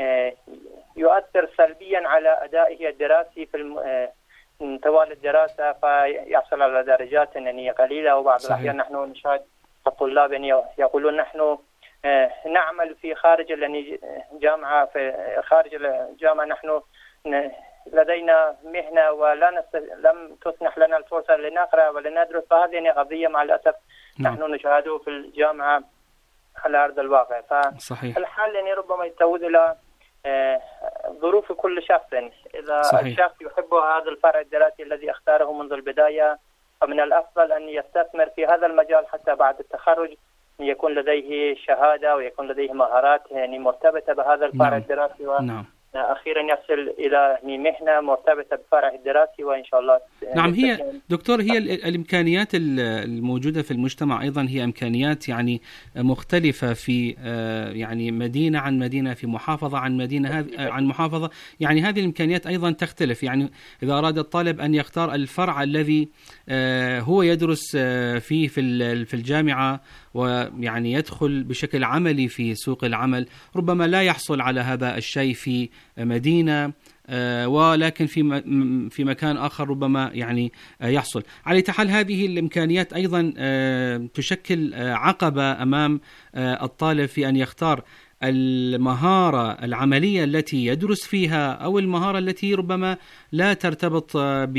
يؤثر سلبيا على أدائه الدراسي في طوال الدراسة، فيحصل على درجات يعني قليلة. وبعض الأحيان نحن نشاهد الطلاب يعني يقولون نحن نعمل في خارج الجامعة، في خارج الجامعة نحن لدينا مهنة لم تسنح لنا الفرصة لنقرأ ولندرس، فهذه يعني قضية مع الأسف نحن نشاهده في الجامعة على أرض الواقع. فالحال يعني ربما يتعود إلى ظروف كل شخص. إذا صحيح. الشخص يحب هذا الفرع الدراسي الذي اختاره منذ البداية، فمن الأفضل أن يستثمر في هذا المجال حتى بعد التخرج يكون لديه شهادة ويكون لديه مهارات يعني مرتبطة بهذا الفرع الدراسي، وأخيرا يصل إلى مهنة مرتبطة بالفرع الدراسي وإن شاء الله. نعم، هي دكتور هي الإمكانيات الموجودة في المجتمع أيضا هي إمكانيات يعني مختلفة في يعني مدينة عن مدينة، في محافظة عن مدينة عن محافظة، يعني هذه الإمكانيات أيضا تختلف. يعني إذا أراد الطالب أن يختار الفرع الذي هو يدرس فيه في الجامعة ويعني يدخل بشكل عملي في سوق العمل، ربما لا يحصل على هذا الشيء في مدينة، ولكن في مكان آخر ربما يعني يحصل. على حال هذه الإمكانيات أيضا تشكل عقبة أمام الطالب في أن يختار المهارة العملية التي يدرس فيها أو المهارة التي ربما لا ترتبط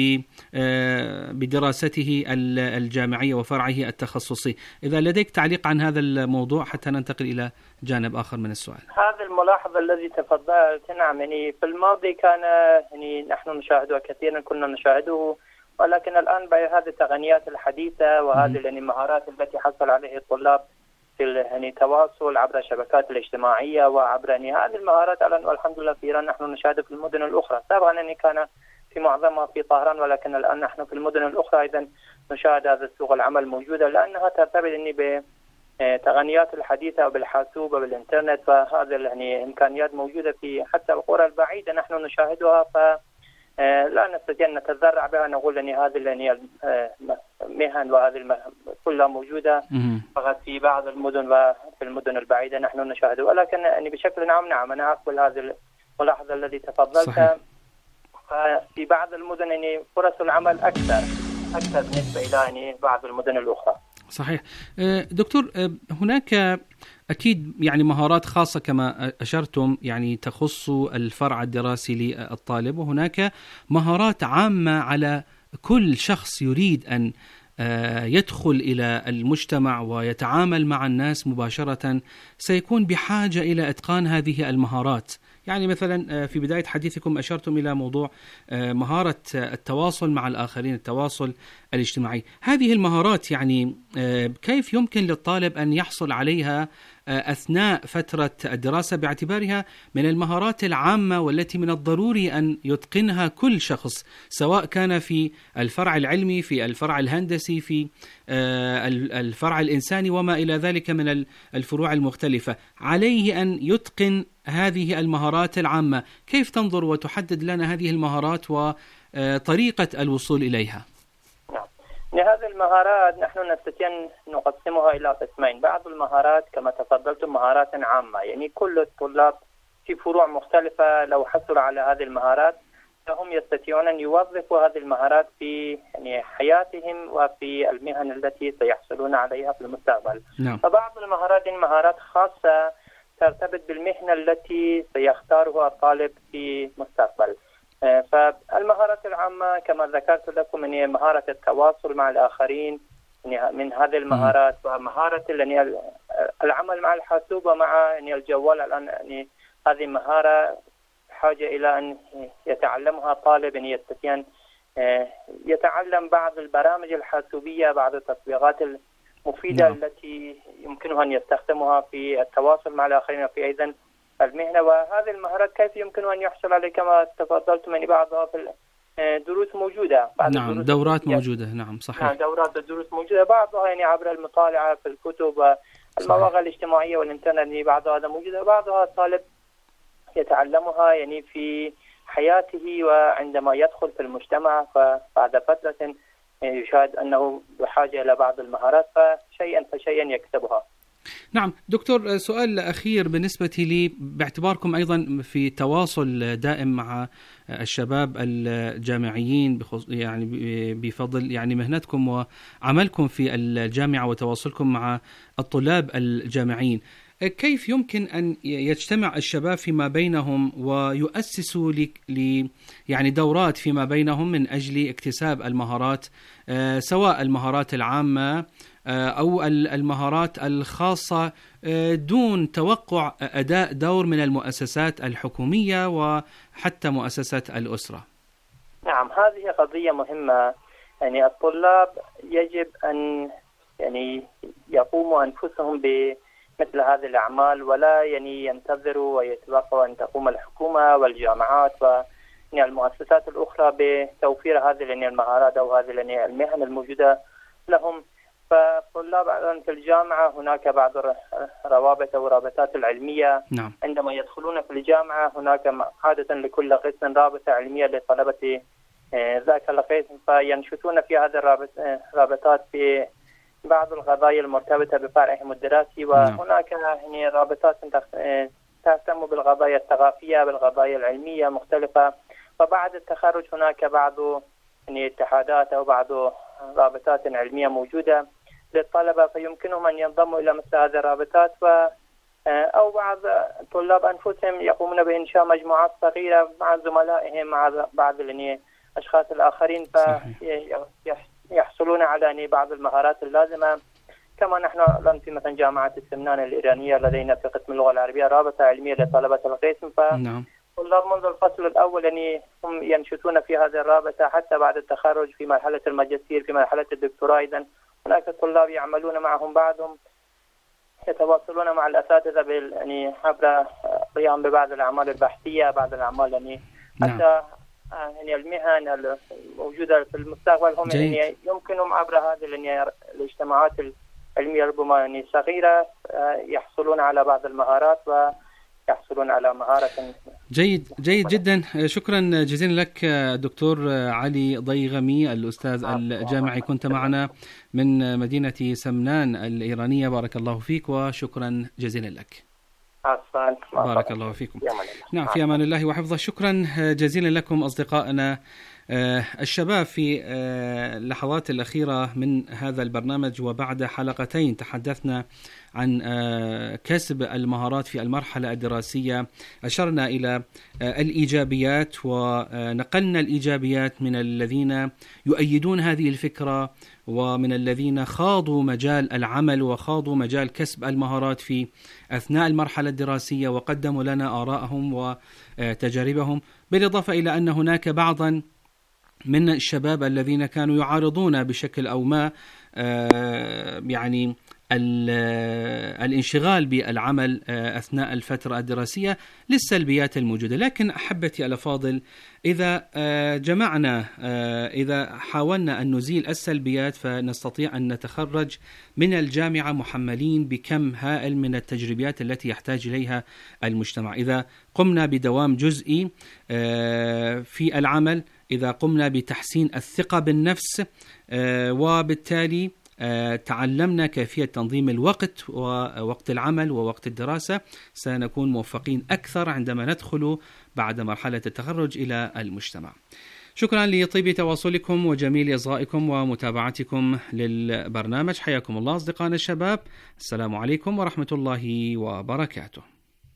بدراسته الجامعية وفرعه التخصصي. إذا لديك تعليق عن هذا الموضوع حتى ننتقل إلى جانب آخر من السؤال. هذا الملاحظة الذي تفضلت، نعم، يعني في الماضي كان يعني نحن نشاهده كثيرا، كنا نشاهده، ولكن الآن بهذه التقنيات الحديثة وهذه يعني المهارات التي حصل عليها الطلاب في يعني التواصل عبر الشبكات الاجتماعية وعبر يعني هذه المهارات الآن والحمد لله في إيران نحن نشاهده في المدن الأخرى. سابقا يعني كان في معظمها في طهران، ولكن الآن نحن في المدن الأخرى أيضا نشاهد هذا سوق العمل موجودة، لأنها ترتبط يعني بتقنيات الحديثة وبالحاسوب وبالإنترنت، فهذه يعني إمكانيات موجودة في حتى القرى البعيدة نحن نشاهدها، لا نستطيع أن نتذرع بها نقول أن هذه يعني المهن وهذه كلها موجودة فقط في بعض المدن وفي المدن البعيدة نحن نشاهده، ولكن يعني بشكل نعم أنا أقبل هذه الملاحظة التي تفضلتها. في بعض المدن يعني فرص العمل أكثر بالنسبة إلى يعني بعض المدن الأخرى. صحيح. دكتور، هناك أكيد يعني مهارات خاصة كما أشرتم يعني تخص الفرع الدراسي للطالب، وهناك مهارات عامة على كل شخص يريد أن يدخل إلى المجتمع ويتعامل مع الناس مباشرة، سيكون بحاجة إلى إتقان هذه المهارات. يعني مثلا في بداية حديثكم أشرتم إلى موضوع مهارة التواصل مع الآخرين، التواصل الاجتماعي. هذه المهارات يعني كيف يمكن للطالب أن يحصل عليها أثناء فترة الدراسة باعتبارها من المهارات العامة والتي من الضروري أن يتقنها كل شخص، سواء كان في الفرع العلمي، في الفرع الهندسي، في الفرع الإنساني وما إلى ذلك من الفروع المختلفة، عليه أن يتقن هذه المهارات العامة. كيف تنظر وتحدد لنا هذه المهارات وطريقة الوصول إليها؟ هذه المهارات نحن نستطيع نقسمها إلى قسمين. بعض المهارات كما تفضلتم مهارات عامة، يعني كل الطلاب في فروع مختلفة لو حصلوا على هذه المهارات فهم يستطيعون أن يوظفوا هذه المهارات في يعني حياتهم وفي المهن التي سيحصلون عليها في المستقبل. فبعض المهارات مهارات خاصة ترتبط بالمهنة التي سيختارها الطالب في المستقبل. فالمهارات العامة كما ذكرت لكم هي مهارة التواصل مع الآخرين، من هذه المهارات، ومهارة العمل مع الحاسوب ومع الجوال. الآن هذه مهارة حاجة إلى أن يتعلمها الطالب، أن يستطيع يتعلم بعض البرامج الحاسوبية، بعض التطبيقات المفيدة التي يمكنه أن يستخدمها في التواصل مع الآخرين وفي أيضا المهنة. وهذه المهارات كيف يمكن أن يحصل عليه كما تفضلتم، يعني بعضها في الدروس موجودة، نعم دورات موجودة، نعم صحيح، نعم دورات الدروس موجودة، بعضها يعني عبر المطالعة في الكتب والمواقع الاجتماعية والإنترنت، يعني بعضها هذا موجودة، بعضها الطالب يتعلمها يعني في حياته وعندما يدخل في المجتمع، فبعد فترة يشاهد أنه بحاجة إلى بعض المهارات فشيئا فشيئا يكتبها. نعم دكتور، سؤال أخير بالنسبة لي، باعتباركم أيضا في تواصل دائم مع الشباب الجامعيين يعني بفضل يعني مهنتكم وعملكم في الجامعة وتواصلكم مع الطلاب الجامعيين، كيف يمكن أن يجتمع الشباب فيما بينهم ويؤسسوا يعني دورات فيما بينهم من أجل اكتساب المهارات، سواء المهارات العامة أو المهارات الخاصة دون توقع أداء دور من المؤسسات الحكومية وحتى مؤسسات الأسرة؟ نعم، هذه قضية مهمة. يعني الطلاب يجب أن يقوموا أنفسهم بمثل هذه الأعمال، ولا ينتظروا ويتوقعوا أن تقوم الحكومة والجامعات والمؤسسات الأخرى بتوفير هذه المهارات أو هذه المهن الموجودة لهم. فالطلاب في الجامعة هناك بعض الروابط أو الرابطات العلمية. نعم. عندما يدخلون في الجامعة هناك عادة لكل قسم رابطة علمية لطلبة ذاك القسم، فينشطون في هذه الرابطات في بعض القضايا المرتبطة بفرعهم الدراسي، وهناك رابطات تهتم بالقضايا الثقافية بالقضايا العلمية مختلفة. وبعد التخرج هناك بعض اتحادات أو بعض رابطات علمية موجودة للطلبة، فيمكنهم أن ينضموا إلى مثل هذه الرابطات، أو بعض الطلاب أنفسهم يقومون بإنشاء مجموعات صغيرة مع زملائهم مع بعض الأشخاص الآخرين، فيحصلون على بعض المهارات اللازمة. كما نحن الآن في مثلا جامعة السمنان الإيرانية لدينا في قسم اللغة العربية رابطة علمية لطلبة القسم، فالطلاب منذ الفصل الأول هم ينشطون في هذه الرابطة حتى بعد التخرج في مرحلة الماجستير في مرحلة الدكتوراه. أيضا هناك طلاب يعملون معهم، بعضهم يتواصلون مع الأساتذة عبر القيام ببعض الأعمال البحثية، بعض الأعمال حتى المهن الموجودة في المستقبل هم يمكنهم عبر هذه الاجتماعات العلمية ربما صغيرة يحصلون على بعض المهارات ويحصلون على مهارة. جيد جدا. شكرا جزيلا لك دكتور علي ضيغمي الأستاذ الجامعي، كنت معنا من مدينة سمنان الإيرانية. بارك الله فيك وشكرا جزيلا لك. بارك الله فيكم. نعم، في أمان الله وحفظه. شكرا جزيلا لكم أصدقائنا الشباب. في اللحظات الأخيرة من هذا البرنامج وبعد حلقتين تحدثنا عن كسب المهارات في المرحلة الدراسية، أشرنا إلى الإيجابيات ونقلنا الإيجابيات من الذين يؤيدون هذه الفكرة ومن الذين خاضوا مجال العمل وخاضوا مجال كسب المهارات في أثناء المرحلة الدراسية وقدموا لنا آراءهم وتجاربهم، بالإضافة إلى أن هناك بعضا من الشباب الذين كانوا يعارضون بشكل أو ما الانشغال بالعمل أثناء الفترة الدراسية للسلبيات الموجودة. لكن أحبتي الأفاضل، إذا جمعنا إذا حاولنا أن نزيل السلبيات فنستطيع أن نتخرج من الجامعة محملين بكم هائل من التجربيات التي يحتاج إليها المجتمع. إذا قمنا بدوام جزئي في العمل، إذا قمنا بتحسين الثقة بالنفس، وبالتالي تعلمنا كيفية تنظيم الوقت ووقت العمل ووقت الدراسة، سنكون موفقين أكثر عندما ندخل بعد مرحلة التخرج إلى المجتمع. شكرا لطيب تواصلكم وجميل إصغائكم ومتابعتكم للبرنامج. حياكم الله أصدقائنا الشباب. السلام عليكم ورحمة الله وبركاته.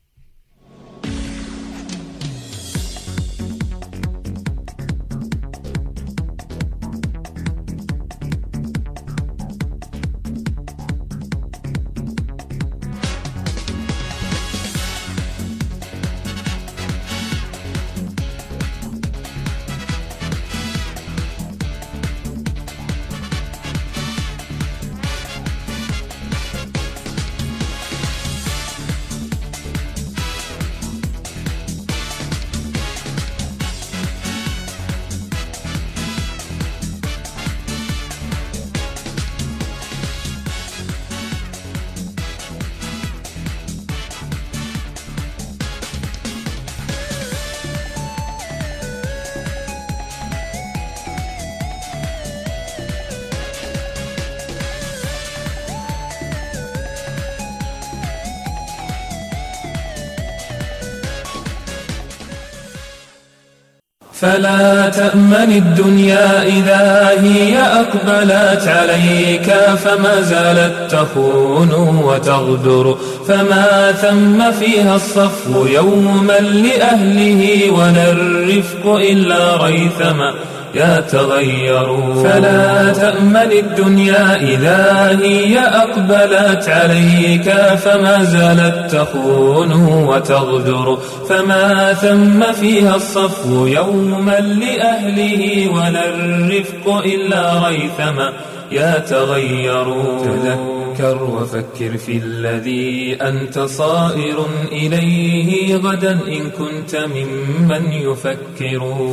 فلا تأمن الدنيا إذا هي أقبلت عليك، فما زالت تخون وتغدر، فما ثم فيها الصفو يوما لأهله ولا الرفق إلا ريثما، يتغير. فلا تأمن الدنيا إذا هي أقبلت عليك فما زالت تخون وتغدر. فما ثم فيها الصفو يوما لأهله ولا الرفق إلا ريثما يتغير. تذكر وفكر في الذي أنت صائر إليه غدا إن كنت ممن يفكر.